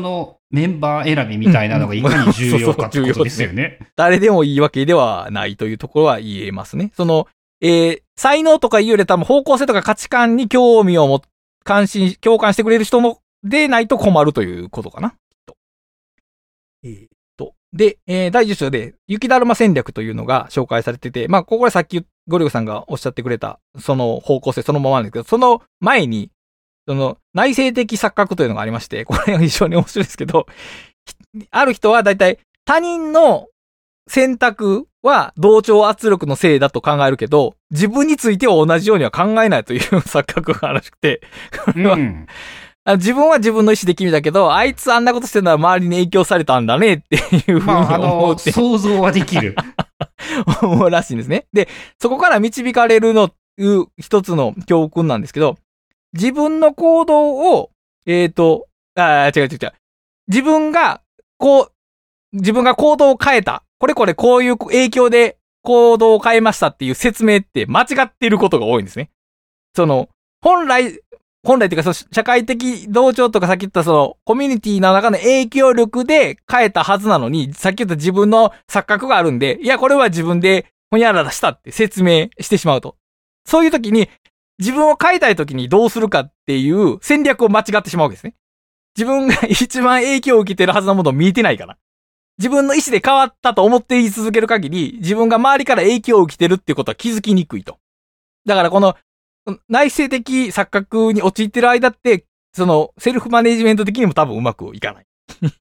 メンバー選びみたいなのがいかに重要かってことですよね。 誰でもいいわけではないというところは言えますね。その、えー、才能とかいうより多分方向性とか価値観に興味を持っ関心、共感してくれる人のでないと困るということかな。えー、っと。で、えー、だいじゅっ章で雪だるま戦略というのが紹介されてて、まあ、ここでさっきゴリゴさんがおっしゃってくれた、その方向性そのままなんですけど、その前に、その内省的錯覚というのがありまして、これが非常に面白いですけど、ある人はだいたい他人の選択は同調圧力のせいだと考えるけど、自分については同じようには考えないという錯覚があるらしくて、これは、うん、自分は自分の意思で決めたけど、あいつあんなことしてるのは周りに影響されたんだねっていうふうに思って、まあ、あの想像はできる思うらしいんですね。で、そこから導かれるのいう一つの教訓なんですけど、自分の行動を、えっと、あ違う違う違う。自分が、こう、自分が行動を変えた。これこれこういう影響で行動を変えましたっていう説明って間違っていることが多いんですね。その、本来、本来っていうか、その社会的同調とかさっき言ったその、コミュニティの中の影響力で変えたはずなのに、さっき言った自分の錯覚があるんで、いや、これは自分でほにゃららしたって説明してしまうと。そういう時に、自分を変えたい時にどうするかっていう戦略を間違ってしまうわけですね。自分が一番影響を受けてるはずのものを見えてないから。自分の意思で変わったと思って言い続ける限り、自分が周りから影響を受けてるっていうことは気づきにくいと。だからこの内省的錯覚に陥ってる間って、そのセルフマネジメント的にも多分うまくいかない。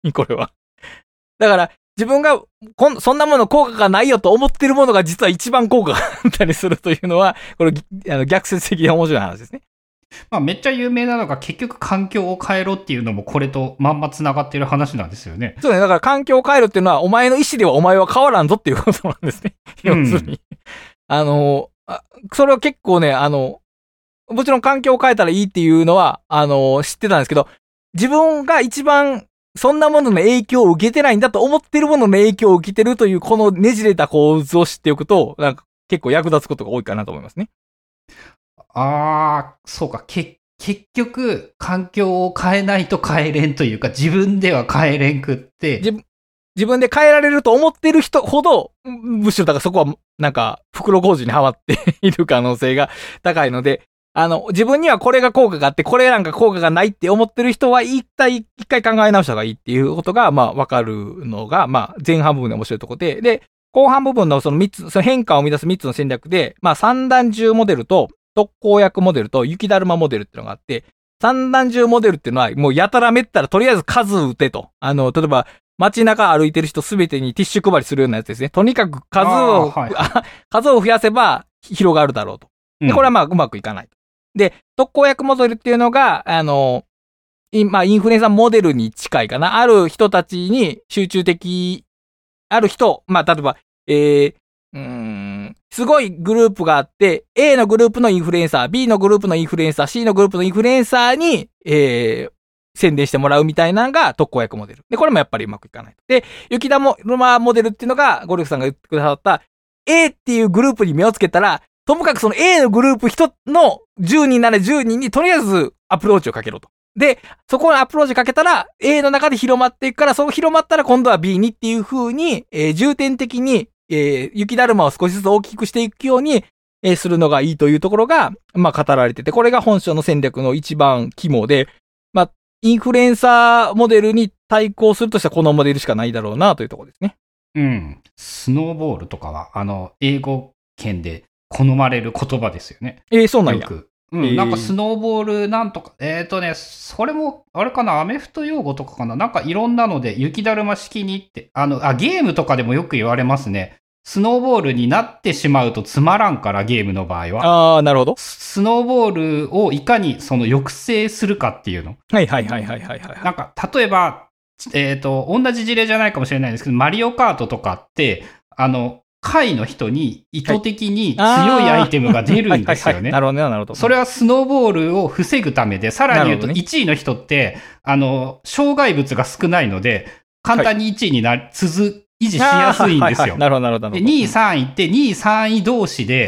これは。だから自分がこんそんなもの効果がないよと思ってるものが実は一番効果があったりするというのは、これあの逆説的な面白い話ですね。 まあ、めっちゃ有名なのが結局環境を変えろっていうのもこれとまんま繋がってる話なんですよね。 そうね。だから環境を変えるっていうのはお前の意思ではお前は変わらんぞっていうことなんですね。要するに。うん、あのあ、それは結構ね、あの、もちろん環境を変えたらいいっていうのは、あの、知ってたんですけど、自分が一番そんなものの影響を受けてないんだと思ってるものの影響を受けてるというこのねじれた構図を知っておくと、なんか結構役立つことが多いかなと思いますね。 ああ、そうか。け、結局、環境を変えないと変えれんというか、自分では変えれんくって。 自, 自分で変えられると思ってる人ほど、むしろだからそこは、なんか、袋小路にはまっている可能性が高いので、あの、自分にはこれが効果があって、これなんか効果がないって思ってる人は、一体、一回考え直した方がいいっていうことが、まあ、わかるのが、まあ、前半部分で面白いところで、で、後半部分のその三つ、その変化を生み出す三つの戦略で、まあ、三段重モデルと、特攻役モデルと雪だるまモデルっていうのがあって、三段重モデルっていうのはもうやたらめったらとりあえず数打てと。あの、例えば街中歩いてる人すべてにティッシュ配りするようなやつですね。とにかく数を、はい、数を増やせば広がるだろうと。で、これはまあうまくいかないと。で、特攻役モデルっていうのが、あの、まあインフルエンサーモデルに近いかな。ある人たちに集中的、ある人、まあ例えば、えー、うーんすごいグループがあって、A のグループのインフルエンサー、B のグループのインフルエンサー、C のグループのインフルエンサーに、えー、宣伝してもらうみたいなのが特攻役モデル。で、これもやっぱりうまくいかない。で、雪だるまモデルっていうのが、ゴルフさんが言ってくださった、A っていうグループに目をつけたら、ともかくその A のグループ一つのじゅうにんならじゅうにんにとりあえずアプローチをかけろと。で、そこにアプローチかけたら A の中で広まっていくから、そう広まったら今度は B にっていう風に、えー、重点的に、えー、雪だるまを少しずつ大きくしていくように、えー、するのがいいというところが、まあ、語られてて、これが本書の戦略の一番肝で、まあ、インフルエンサーモデルに対抗するとしたらこのモデルしかないだろうなというところですね。 うん。スノーボールとかは、あの、英語圏で好まれる言葉ですよね。 えー、そうなんや。 よく。うん、えー、なんかスノーボールなんとか、えっとね、それも、あれかな、アメフト用語とかかな、なんかいろんなので、雪だるま式にって、あの、あ、ゲームとかでもよく言われますね。スノーボールになってしまうとつまらんから、ゲームの場合は。 ああ、なるほど。 スノーボールをいかにその抑制するかっていうの。 はいはいはいはいはい、はい。 なんか、例えば、えっと、同じ事例じゃないかもしれないんですけど、マリオカートとかって、あの、回の人に意図的に強いアイテムが出るんですよね。 なるほどね、なるほど。 それはスノーボールを防ぐためで、さらに言うといちいの人って、あの、障害物が少ないので、簡単にいちいにな、はい、続、維持しやすいんですよ。 なるほど、なるほど。 で、にい、さんいって、にい、さんい同士で、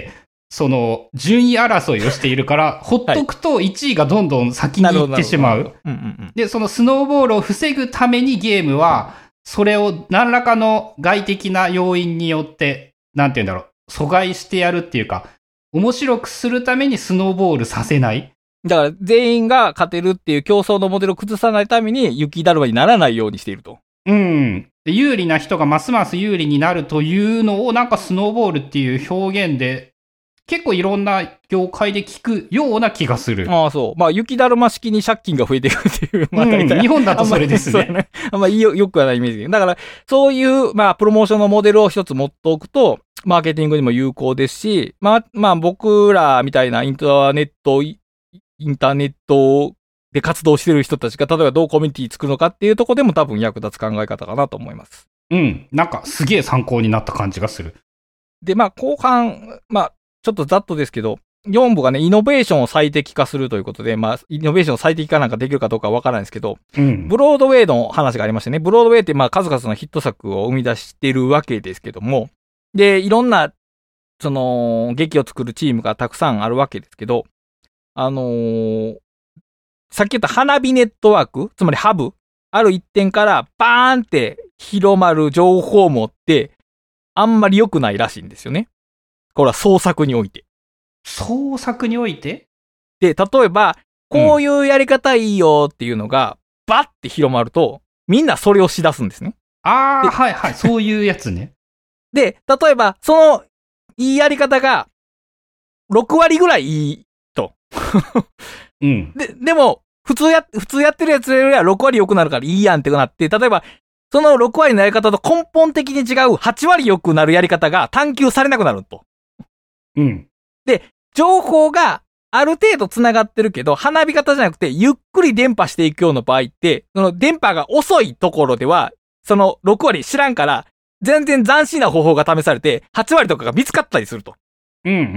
その、順位争いをしているから、ほっとくといちいがどんどん先に行ってしまう。で、そのスノーボールを防ぐためにゲームは、それを何らかの外的な要因によって、なんて言うんだろう、阻害してやるっていうか、面白くするためにスノーボールさせない。 だから全員が勝てるっていう競争のモデルを崩さないために雪だるまにならないようにしていると。 うん。有利な人がますます有利になるというのをなんかスノーボールっていう表現で結構いろんな業界で聞くような気がする。 ああ、そう。まあ雪だるま式に借金が増えていくっていう。まあ大体、 うん、日本だとそれですね。 あんまり、ね、あんまりよ、よくはないイメージ。だからそういうまあプロモーションのモデルを一つ持っておくと、マーケティングにも有効ですし、まあまあ僕らみたいなインターネット、インターネットで活動してる人たちが、例えばどうコミュニティ作るのかっていうところでも多分役立つ考え方かなと思います。 うん。なんかすげえ参考になった感じがする。 で、まあ後半、まあちょっとざっとですけど、よん部がね、イノベーションを最適化するということで、まあ、イノベーションを最適化なんかできるかどうかわからないんですけど、うん、ブロードウェイの話がありましてね、ブロードウェイってまあ数々のヒット作を生み出してるわけですけども、で、いろんな、その、劇を作るチームがたくさんあるわけですけど、あのー、さっき言った花火ネットワーク、つまりハブ、ある一点からバーンって広まる情報網って、あんまり良くないらしいんですよね。これは創作において。 創作において？ で、例えば、こういうやり方いいよっていうのが、うん、バッて広まると、みんなそれをしだすんですね。 ああ、はいはい、そういうやつね。 で、例えば、その、いいやり方が、ろく割ぐらいいいと。 うん。 で、でも、普通や、普通やってるやつよりはろく割良くなるからいいやんってなって、例えば、そのろく割のやり方と根本的に違うはち割良くなるやり方が探求されなくなると。 うん。 で、情報がある程度繋がってるけど、花火型じゃなくて、ゆっくり伝播していくような場合って、その電波が遅いところでは、そのろく割知らんから、全然斬新な方法が試されて、はち割とかが見つかったりすると。 うんうんうん。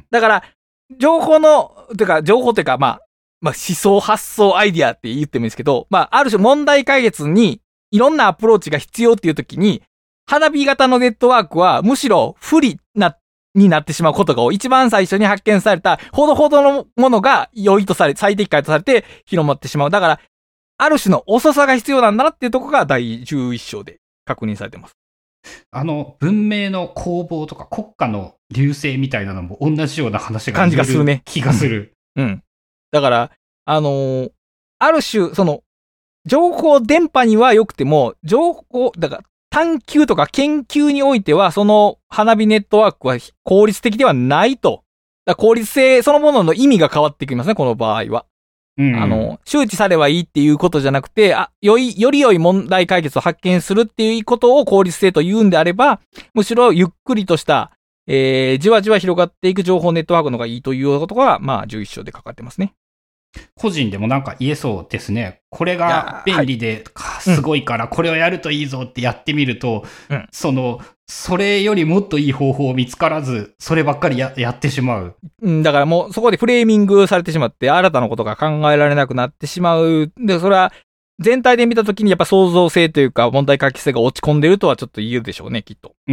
だから、情報の、てか、情報というか、まあ、まあ、思想、発想、アイディアって言ってもいいんですけど、まあ、ある種問題解決に、いろんなアプローチが必要っていう時に、花火型のネットワークは、むしろ不利な、になってしまうことが多い。一番最初に発見された、ほどほどのものが良いとされ、最適解とされて広まってしまう。だから、ある種の遅さが必要なんだなっていうところがだいじゅういっ章で確認されています。 あの、文明の攻防とか国家の隆盛みたいなのも同じような話が感じがするね。 気がする。 うん。うん、だから、あのー、ある種、その、情報電波には良くても、情報、だから探求とか研究においては、その花火ネットワークは効率的ではないと。だ効率性そのものの意味が変わってきますね、この場合は。うんうん、あの、周知さればいいっていうことじゃなくて、あ、より、より良い問題解決を発見するっていうことを効率性と言うんであれば、むしろゆっくりとした、えー、じわじわ広がっていく情報ネットワークの方がいいということが、まあ、じゅういっ章で書かれてますね。 個人でもなんか言えそうですね。これが便利で、はい、すごいから、これをやるといいぞってやってみると、うん、その、それよりもっといい方法見つからず、そればっかり や, やってしまう。 うん、だからもうそこでフレーミングされてしまって、新たなことが考えられなくなってしまう。で、それは全体で見たときにやっぱ創造性というか問題解決性が落ち込んでるとはちょっと言えるでしょうね、きっと。 うん。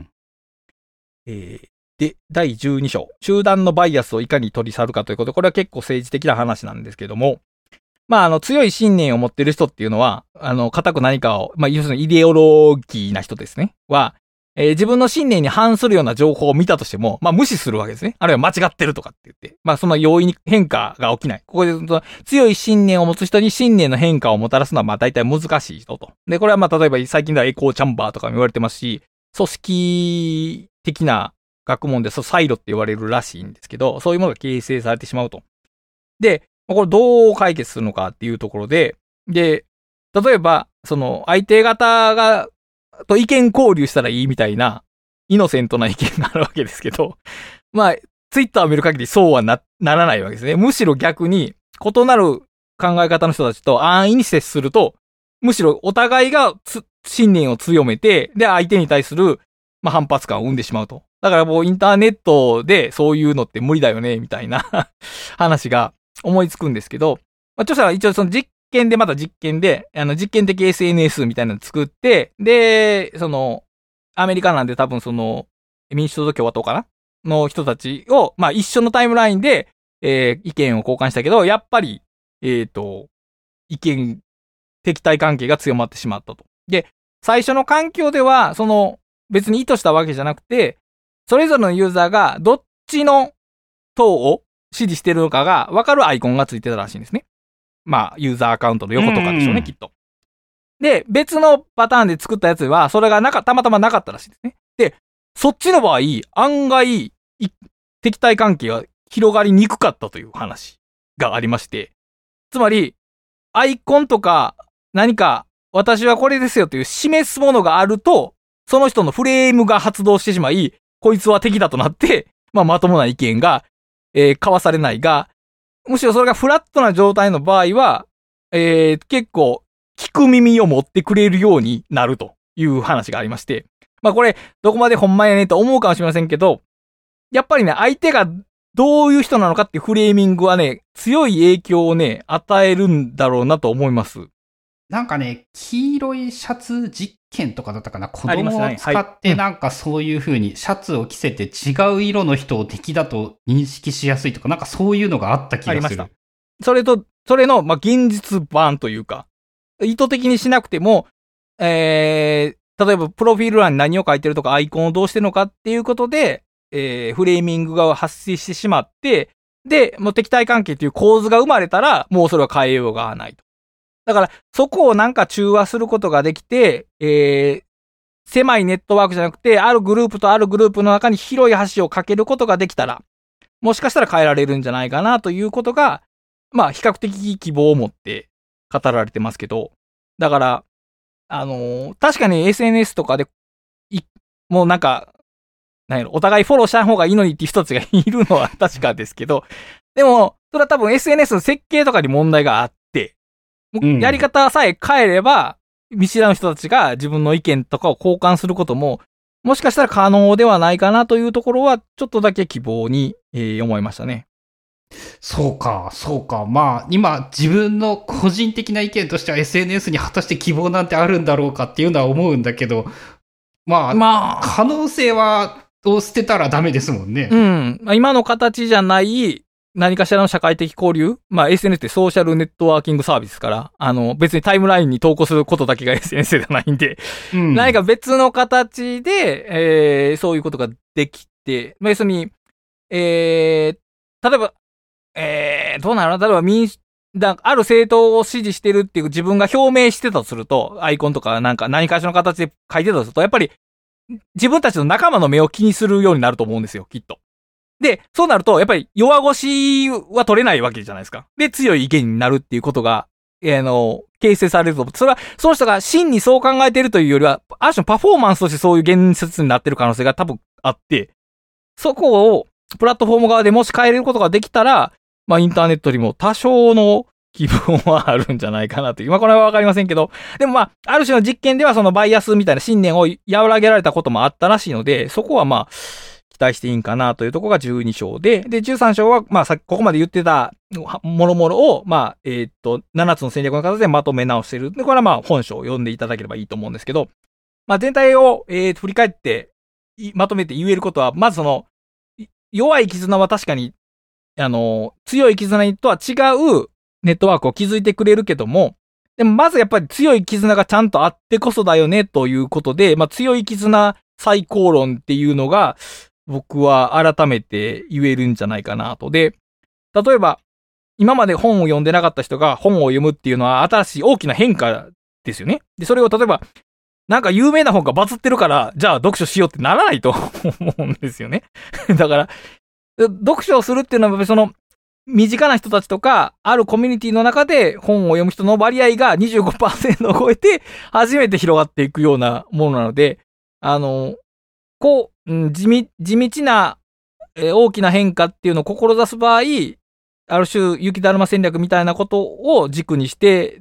えー、で、だいじゅうに章。集団のバイアスをいかに取り去るかということで、これは結構政治的な話なんですけども、まあ、あの、強い信念を持っている人っていうのは、あの、固く何かを、まあ、要するにイデオロギーな人ですね。は、えー、自分の信念に反するような情報を見たとしても、まあ、無視するわけですね。あるいは間違ってるとかって言って。まあ、その容易に変化が起きない。ここで、強い信念を持つ人に信念の変化をもたらすのは、まあ、大体難しい人と。で、これはまあ、例えば最近ではエコーチャンバーとかも言われてますし、組織的な学問でそうサイロって言われるらしいんですけど、そういうものが形成されてしまうと。で、これどう解決するのかっていうところで、で、例えば、その相手方が、と意見交流したらいいみたいな、イノセントな意見があるわけですけど、まあ、ツイッターを見る限りそうは な, ならないわけですね。むしろ逆に、異なる考え方の人たちと安易に接すると、むしろお互いが信念を強めて、で、相手に対する、まあ、反発感を生んでしまうと。だからもうインターネットでそういうのって無理だよね、みたいな話が思いつくんですけど、まあ、著者は一応その実験でまた実験で、あの実験的 エスエヌエス みたいなの作って、で、その、アメリカなんで多分その、民主党と共和党かなの人たちを、まあ一緒のタイムラインで、えー、意見を交換したけど、やっぱり、えっと、意見、敵対関係が強まってしまったと。で、最初の環境では、その、別に意図したわけじゃなくて、それぞれのユーザーがどっちの党を支持してるのかが分かるアイコンがついてたらしいんですね。まあ、ユーザーアカウントの横とかでしょうね、きっと。で、別のパターンで作ったやつは、それがなか、たまたまなかったらしいですね。で、そっちの場合、案外、敵対関係が広がりにくかったという話がありまして、つまり、アイコンとか何か私はこれですよという示すものがあると、その人のフレームが発動してしまい、こいつは敵だとなって、まあまともな意見が、えー、交わされないが、むしろそれがフラットな状態の場合は、えー、結構聞く耳を持ってくれるようになるという話がありまして、まあこれどこまでほんまやねんと思うかもしれませんけど、やっぱりね、相手がどういう人なのかっていうフレーミングはね、強い影響をね、与えるんだろうなと思います。 なんかね、黄色いシャツ実験とかだったかな、子供を使ってなんかそういう風にシャツを着せて違う色の人を敵だと認識しやすいとか、なんかそういうのがあった気がする。ありました。 それと、それの、まあ、現実版というか、意図的にしなくても、えー、例えばプロフィール欄に何を書いてるとかアイコンをどうしてるのかっていうことで、えー、フレーミングが発生してしまって、で、もう敵対関係っていう構図が生まれたら、もうそれは変えようがないと。だから、そこをなんか中和することができて、えー、狭いネットワークじゃなくて、あるグループとあるグループの中に広い橋を架けることができたら、もしかしたら変えられるんじゃないかなということが、まあ、比較的希望を持って語られてますけど、だから、あのー、確かに エスエヌエス とかで、い、もうなんか、なんやろ、お互いフォローした方がいいのにっていう人たちがいるのは確かですけど、でも、それは多分 エスエヌエス の設計とかに問題があって、うん、やり方さえ変えれば、見知らぬ人たちが自分の意見とかを交換することも、もしかしたら可能ではないかなというところは、ちょっとだけ希望に、えー、思いましたね。 そうか、そうか。まあ、今、自分の個人的な意見としては エスエヌエス に果たして希望なんてあるんだろうかっていうのは思うんだけど、まあ、まあ、可能性は、を捨てたらダメですもんね。 うん。まあ、今の形じゃない、何かしらの社会的交流。まあ エスエヌエス ってソーシャルネットワーキングサービスですから、あの別にタイムラインに投稿することだけが エスエヌエス ではないんで、うん、何か別の形で、えー、そういうことができて、別に、えー、例えば、えー、どうなの？例えば民主、だある政党を支持してるっていう自分が表明してたとすると、アイコンとかなんか何かしらの形で書いてたとすると、やっぱり自分たちの仲間の目を気にするようになると思うんですよ、きっと。で、そうなると、やっぱり弱腰は取れないわけじゃないですか。で、強い意見になるっていうことが、えー、の、形成されると思う。それは、その人が真にそう考えているというよりは、ある種のパフォーマンスとしてそういう言説になってる可能性が多分あって、そこを、プラットフォーム側でもし変えれることができたら、まあ、インターネットにも多少の希望はあるんじゃないかなという。まあ、これはわかりませんけど、でもまあ、ある種の実験ではそのバイアスみたいな信念を和らげられたこともあったらしいので、そこはまあ、期待していいんかなというところがじゅうに章で、で、じゅうさん章は、まあ、さっきここまで言ってた、もろもろを、まあ、えー、っと、ななつの戦略の形でまとめ直している。で、これはまあ、本書を読んでいただければいいと思うんですけど、まあ、全体を、えー、振り返って、まとめて言えることは、まずその、弱い絆は確かに、あの、強い絆とは違うネットワークを築いてくれるけども、でもまずやっぱり強い絆がちゃんとあってこそだよね、ということで、まあ、強い絆最高論っていうのが、僕は改めて言えるんじゃないかなと。で、例えば、今まで本を読んでなかった人が本を読むっていうのは新しい大きな変化ですよね。で、それを例えば、なんか有名な本がバズってるから、じゃあ読書しようってならないと思うんですよね。だから、読書をするっていうのは、その、身近な人たちとか、あるコミュニティの中で本を読む人の割合が にじゅうごパーセント を超えて、初めて広がっていくようなものなので、あの、こう、うん、地味、地道な、えー、大きな変化っていうのを志す場合、ある種、雪だるま戦略みたいなことを軸にして、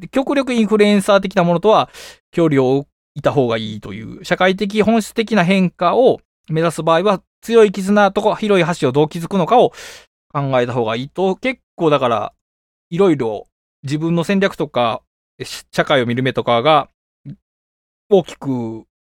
極力インフルエンサー的なものとは距離を置いた方がいいという、社会的本質的な変化を目指す場合は、強い絆とか広い橋をどう築くのかを考えた方がいいと、結構だから、いろいろ自分の戦略とか、社会を見る目とかが大きく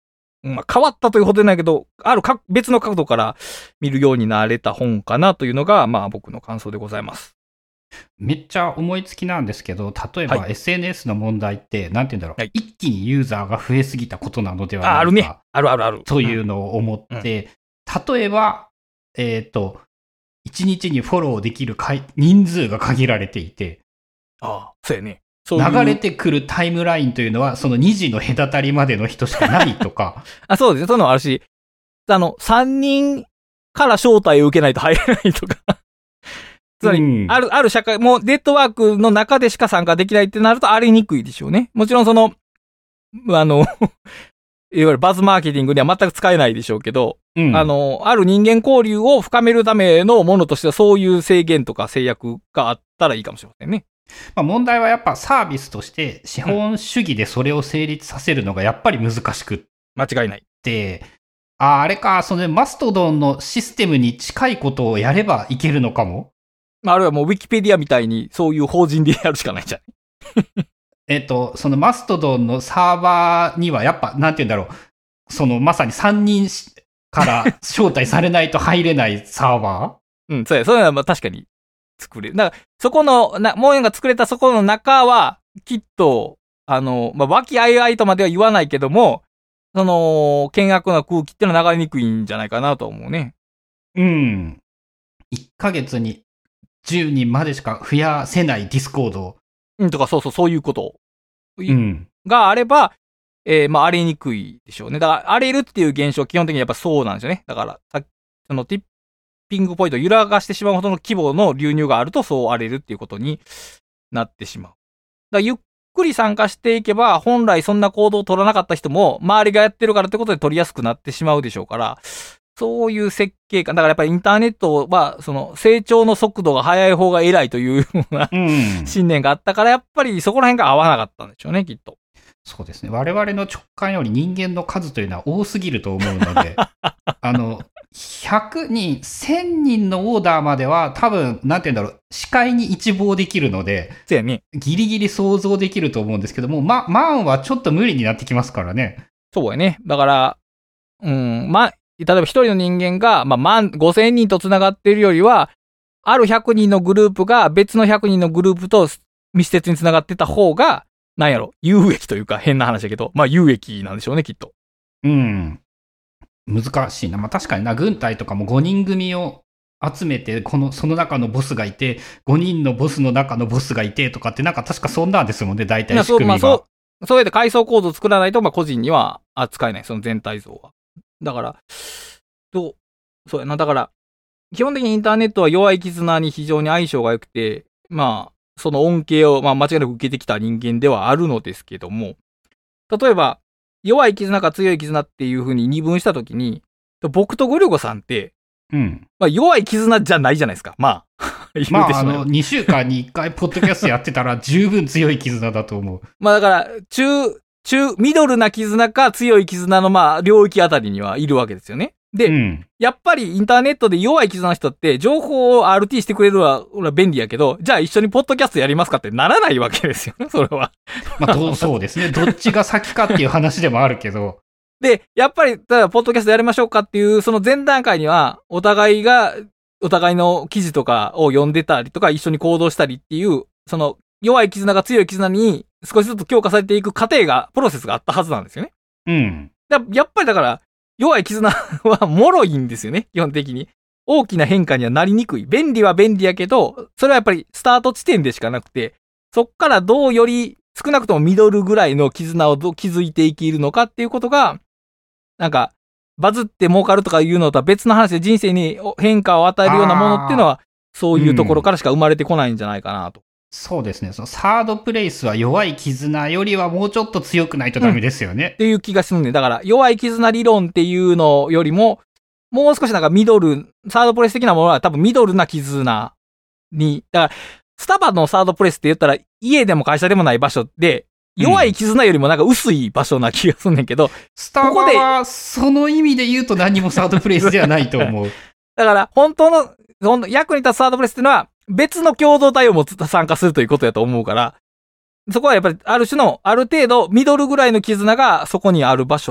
まあ変わったというほどじゃないけど、あるか別の角度から見るようになれた本かなというのが、まあ僕の感想でございます。 めっちゃ思いつきなんですけど、例えばはいエスエヌエス の問題って、なんて言うんだろう、 はい一気にユーザーが増えすぎたことなのではあ、あるねないか。 あるあるある。 というのを思って、例えば、えっと、いちにちにフォローできる回人数が限られていて、 ああ、そうやね。そういう流れてくるタイムラインというのは、そのにじの隔たりまでの人しかないとか。 あ、そうですね。そういうのもあるし、あの、さんにんから招待を受けないと入れないとか。つまり、 うんある、ある社会、もうネットワークの中でしか参加できないってなるとありにくいでしょうね。もちろんその、あの、いわゆるバズマーケティングには全く使えないでしょうけど、 うんあの、ある人間交流を深めるためのものとしてはそういう制限とか制約があったらいいかもしれませんね。 まあ、問題はやっぱサービスとして資本主義でそれを成立させるのがやっぱり難しくっ間違いない。 て、あ、あれか、そのマストドンのシステムに近いことをやればいけるのかも。 まあ、あるいはもうウィキペディアみたいにそういう法人でやるしかないんじゃないえっと、そのマストドンのサーバーにはやっぱ、なんて言うんだろう。そのまさにさんにんから招待されないと入れないサーバうん、そうや、そういうのはまあ確かに作れる。だから、そこの、な、モーエンが作れたそこの中は、きっと、あの、まあ、和気あいあいとまでは言わないけども、その、険悪な空気ってのは流れにくいんじゃないかなと思うね。 ーうん。いっかげつにじゅうにんまでしか増やせないディスコード。 うん、とか、そうそう、そういうことうん。 があれば、えー、まあ、荒れにくいでしょうね。だから、荒れるっていう現象、基本的にやっぱそうなんですよね。だから、さそのティッピングポイントを揺らがしてしまうほどの規模の流入があると、そう荒れるっていうことになってしまう。だからゆっくり参加していけば、本来そんな行動を取らなかった人も、周りがやってるからってことで取りやすくなってしまうでしょうから、そういう設計感。だからやっぱりインターネットは、その成長の速度が速い方が偉いというようなうん。 信念があったから、やっぱりそこら辺が合わなかったんでしょうね、きっと。 そうですね。我々の直感より人間の数というのは多すぎると思うので、あの、ひゃくにん、せんにんのオーダーまでは多分、なんて言うんだろう、視界に一望できるので、 そうやね。 ギリギリ想像できると思うんですけども、ま、万はちょっと無理になってきますからね。 そうやね。だから、うん、ま、例えば一人の人間が、まあ、万、ごせんにんと繋がっているよりは、あるひゃくにんのグループが別のひゃくにんのグループと密接に繋がってた方が、なんやろ、有益というか変な話だけど、まあ有益なんでしょうね、きっと。 うん。難しいな。まあ確かにな、軍隊とかもごにん組を集めて、この、その中のボスがいて、ごにんのボスの中のボスがいてとかって、なんか確かそんなんですもんね、大体仕組みが。 そう、まあそう、そうやって階層構造を作らないと、まあ個人には扱えない、その全体像は。だから、どう、そうやな、だから、基本的にインターネットは弱い絆に非常に相性が良くて、まあ、その恩恵を、まあ間違いなく受けてきた人間ではあるのですけども、例えば、弱い絆か強い絆っていう風に二分したときに、僕とゴリョゴさんって、 うん。 まあ弱い絆じゃないじゃないですか。まあ。言うてしまあ、 まえばあの、にしゅうかんにいっかいポッドキャストやってたら十分強い絆だと思う。 まあだから、中、中、ミドルな絆か強い絆のまあ領域あたりにはいるわけですよね。で、 うん。 やっぱりインターネットで弱い絆の人って情報を アールティー してくれるのは俺は便利やけど、じゃあ一緒にポッドキャストやりますかってならないわけですよね、それは。 まあ、どうそうですね。どっちが先かっていう話でもあるけど。 で、やっぱり、ただ、ポッドキャストやりましょうかっていう、その前段階には、お互いが、お互いの記事とかを読んでたりとか、一緒に行動したりっていう、その、弱い絆が強い絆に少しずつ強化されていく過程が、プロセスがあったはずなんですよね。 うん。 だやっぱりだから、弱い絆は脆いんですよね、基本的に。大きな変化にはなりにくい。便利は便利やけど、それはやっぱりスタート地点でしかなくて、そっからどうより、少なくともミドルぐらいの絆をどう築いていけるのかっていうことが、なんか、バズって儲かるとかいうのとは別の話で人生に変化を与えるようなものっていうのは、そういうところからしか生まれてこないんじゃないかなと。 そうですね。そのサードプレイスは弱い絆よりはもうちょっと強くないとダメですよね。 っていう気がするんで、だから弱い絆理論っていうのよりも、もう少しなんかミドル、サードプレイス的なものは多分ミドルな絆に、だから、スタバのサードプレイスって言ったら家でも会社でもない場所で、弱い絆よりもなんか薄い場所な気がすんねんけど、 スタバはその意味で言うと何もサードプレイスではないと思う。 だから本当の、ほんと役に立つサードプレイスっていうのは別の共同体をも参加するということやと思うから、そこはやっぱりある種の、ある程度ミドルぐらいの絆がそこにある場所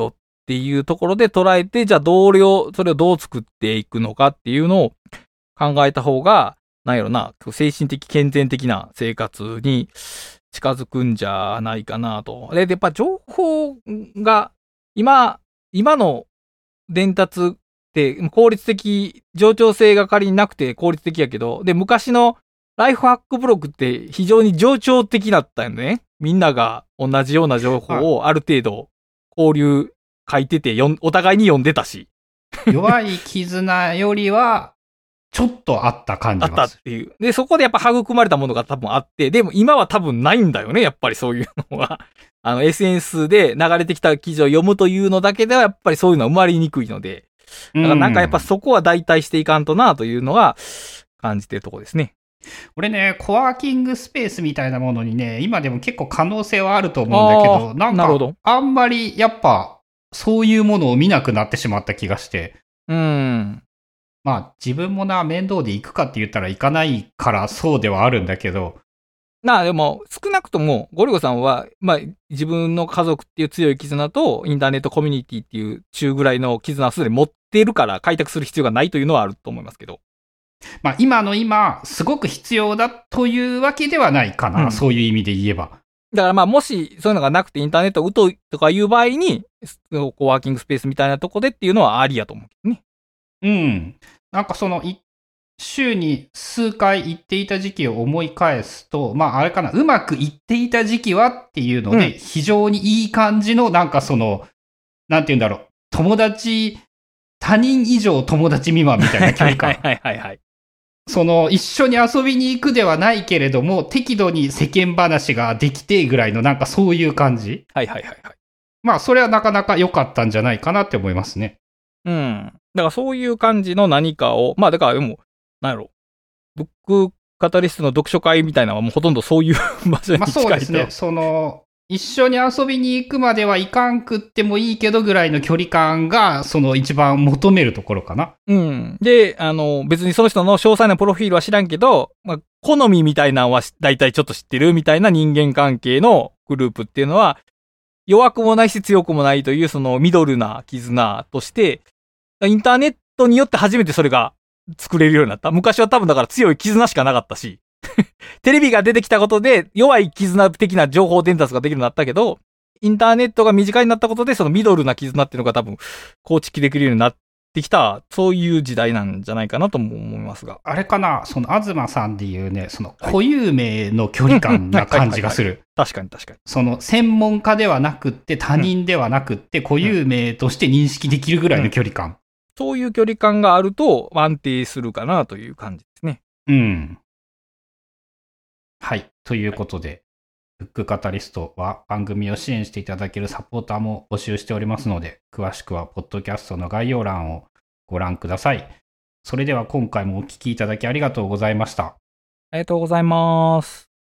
っていうところで捉えて、じゃあ同僚、それをどう作っていくのかっていうのを考えた方が、なんやろな、精神的健全的な生活に近づくんじゃないかなと。で、やっぱ情報が、今、今の伝達って効率的、冗長性が仮になくて効率的やけど、で、昔のライフハックブログって非常に冗長的だったよね。みんなが同じような情報をある程度交流書いてて、お互いに読んでたし。 弱い絆よりは、ちょっとあった感じがする。 あったっていう。で、そこでやっぱ育まれたものが多分あって、でも今は多分ないんだよね、やっぱりそういうのは。あの、エスエヌエス で流れてきた記事を読むというのだけでは、やっぱりそういうのは生まれにくいので。だからなんかやっぱそこは代替していかんとな、というのは感じてるとこですね。 俺ね、コワーキングスペースみたいなものにね、今でも結構可能性はあると思うんだけど、なんか、あんまりやっぱ、そういうものを見なくなってしまった気がして。 うん。 まあ、自分もな、面倒で行くかって言ったら行かないからそうではあるんだけど。 なあ、でも、少なくとも、ゴリゴさんは、まあ、自分の家族っていう強い絆と、インターネットコミュニティっていう中ぐらいの絆をすでに持っているから、開拓する必要がないというのはあると思いますけど。 まあ、今の今、すごく必要だというわけではないかな、うん、そういう意味で言えば。 だからまあ、もし、そういうのがなくてインターネットが疎いとかいう場合に、コワーキングスペースみたいなとこでっていうのはありやと思うけどね。 うん。なんかその、週に数回行っていた時期を思い返すと、まああれかな、うまくいっていた時期はっていうので、うん、非常にいい感じの、なんかその、なんて言うんだろう、友達、他人以上友達未満みたいな距離感。 はいはいはいはい。 その、一緒に遊びに行くではないけれども、適度に世間話ができてぐらいの、なんかそういう感じ。 はいはいはいはい。 まあ、それはなかなか良かったんじゃないかなって思いますね。 うん。だからそういう感じの何かを、まあだからでも、なんやろ、ブックカタリストの読書会みたいなのはもうほとんどそういう場所に近いと。まあそうですね。その、一緒に遊びに行くまではいかんくってもいいけどぐらいの距離感が、その一番求めるところかな。 うん。で、あの、別にその人の詳細なプロフィールは知らんけど、まあ、好みみたいなのは大体ちょっと知ってるみたいな人間関係のグループっていうのは、弱くもないし強くもないというそのミドルな絆として、インターネットによって初めてそれが作れるようになった。昔は多分だから強い絆しかなかったし、テレビが出てきたことで弱い絆的な情報伝達ができるようになったけど、インターネットが身近になったことでそのミドルな絆っていうのが多分構築できるようになってきた、そういう時代なんじゃないかなとも思いますが。 あれかな、その東さんで言うね、その固有名の距離感な感じがする。 確かに確かに。 その専門家ではなくって他人ではなくって固有名として認識できるぐらいの距離感。うんうん、 そういう距離感があると安定するかなという感じですね。 うん。はい。ということで、はい、ブックカタリストは番組を支援していただけるサポーターも募集しておりますので、詳しくはポッドキャストの概要欄をご覧ください。それでは今回もお聞きいただきありがとうございました。 ありがとうございます。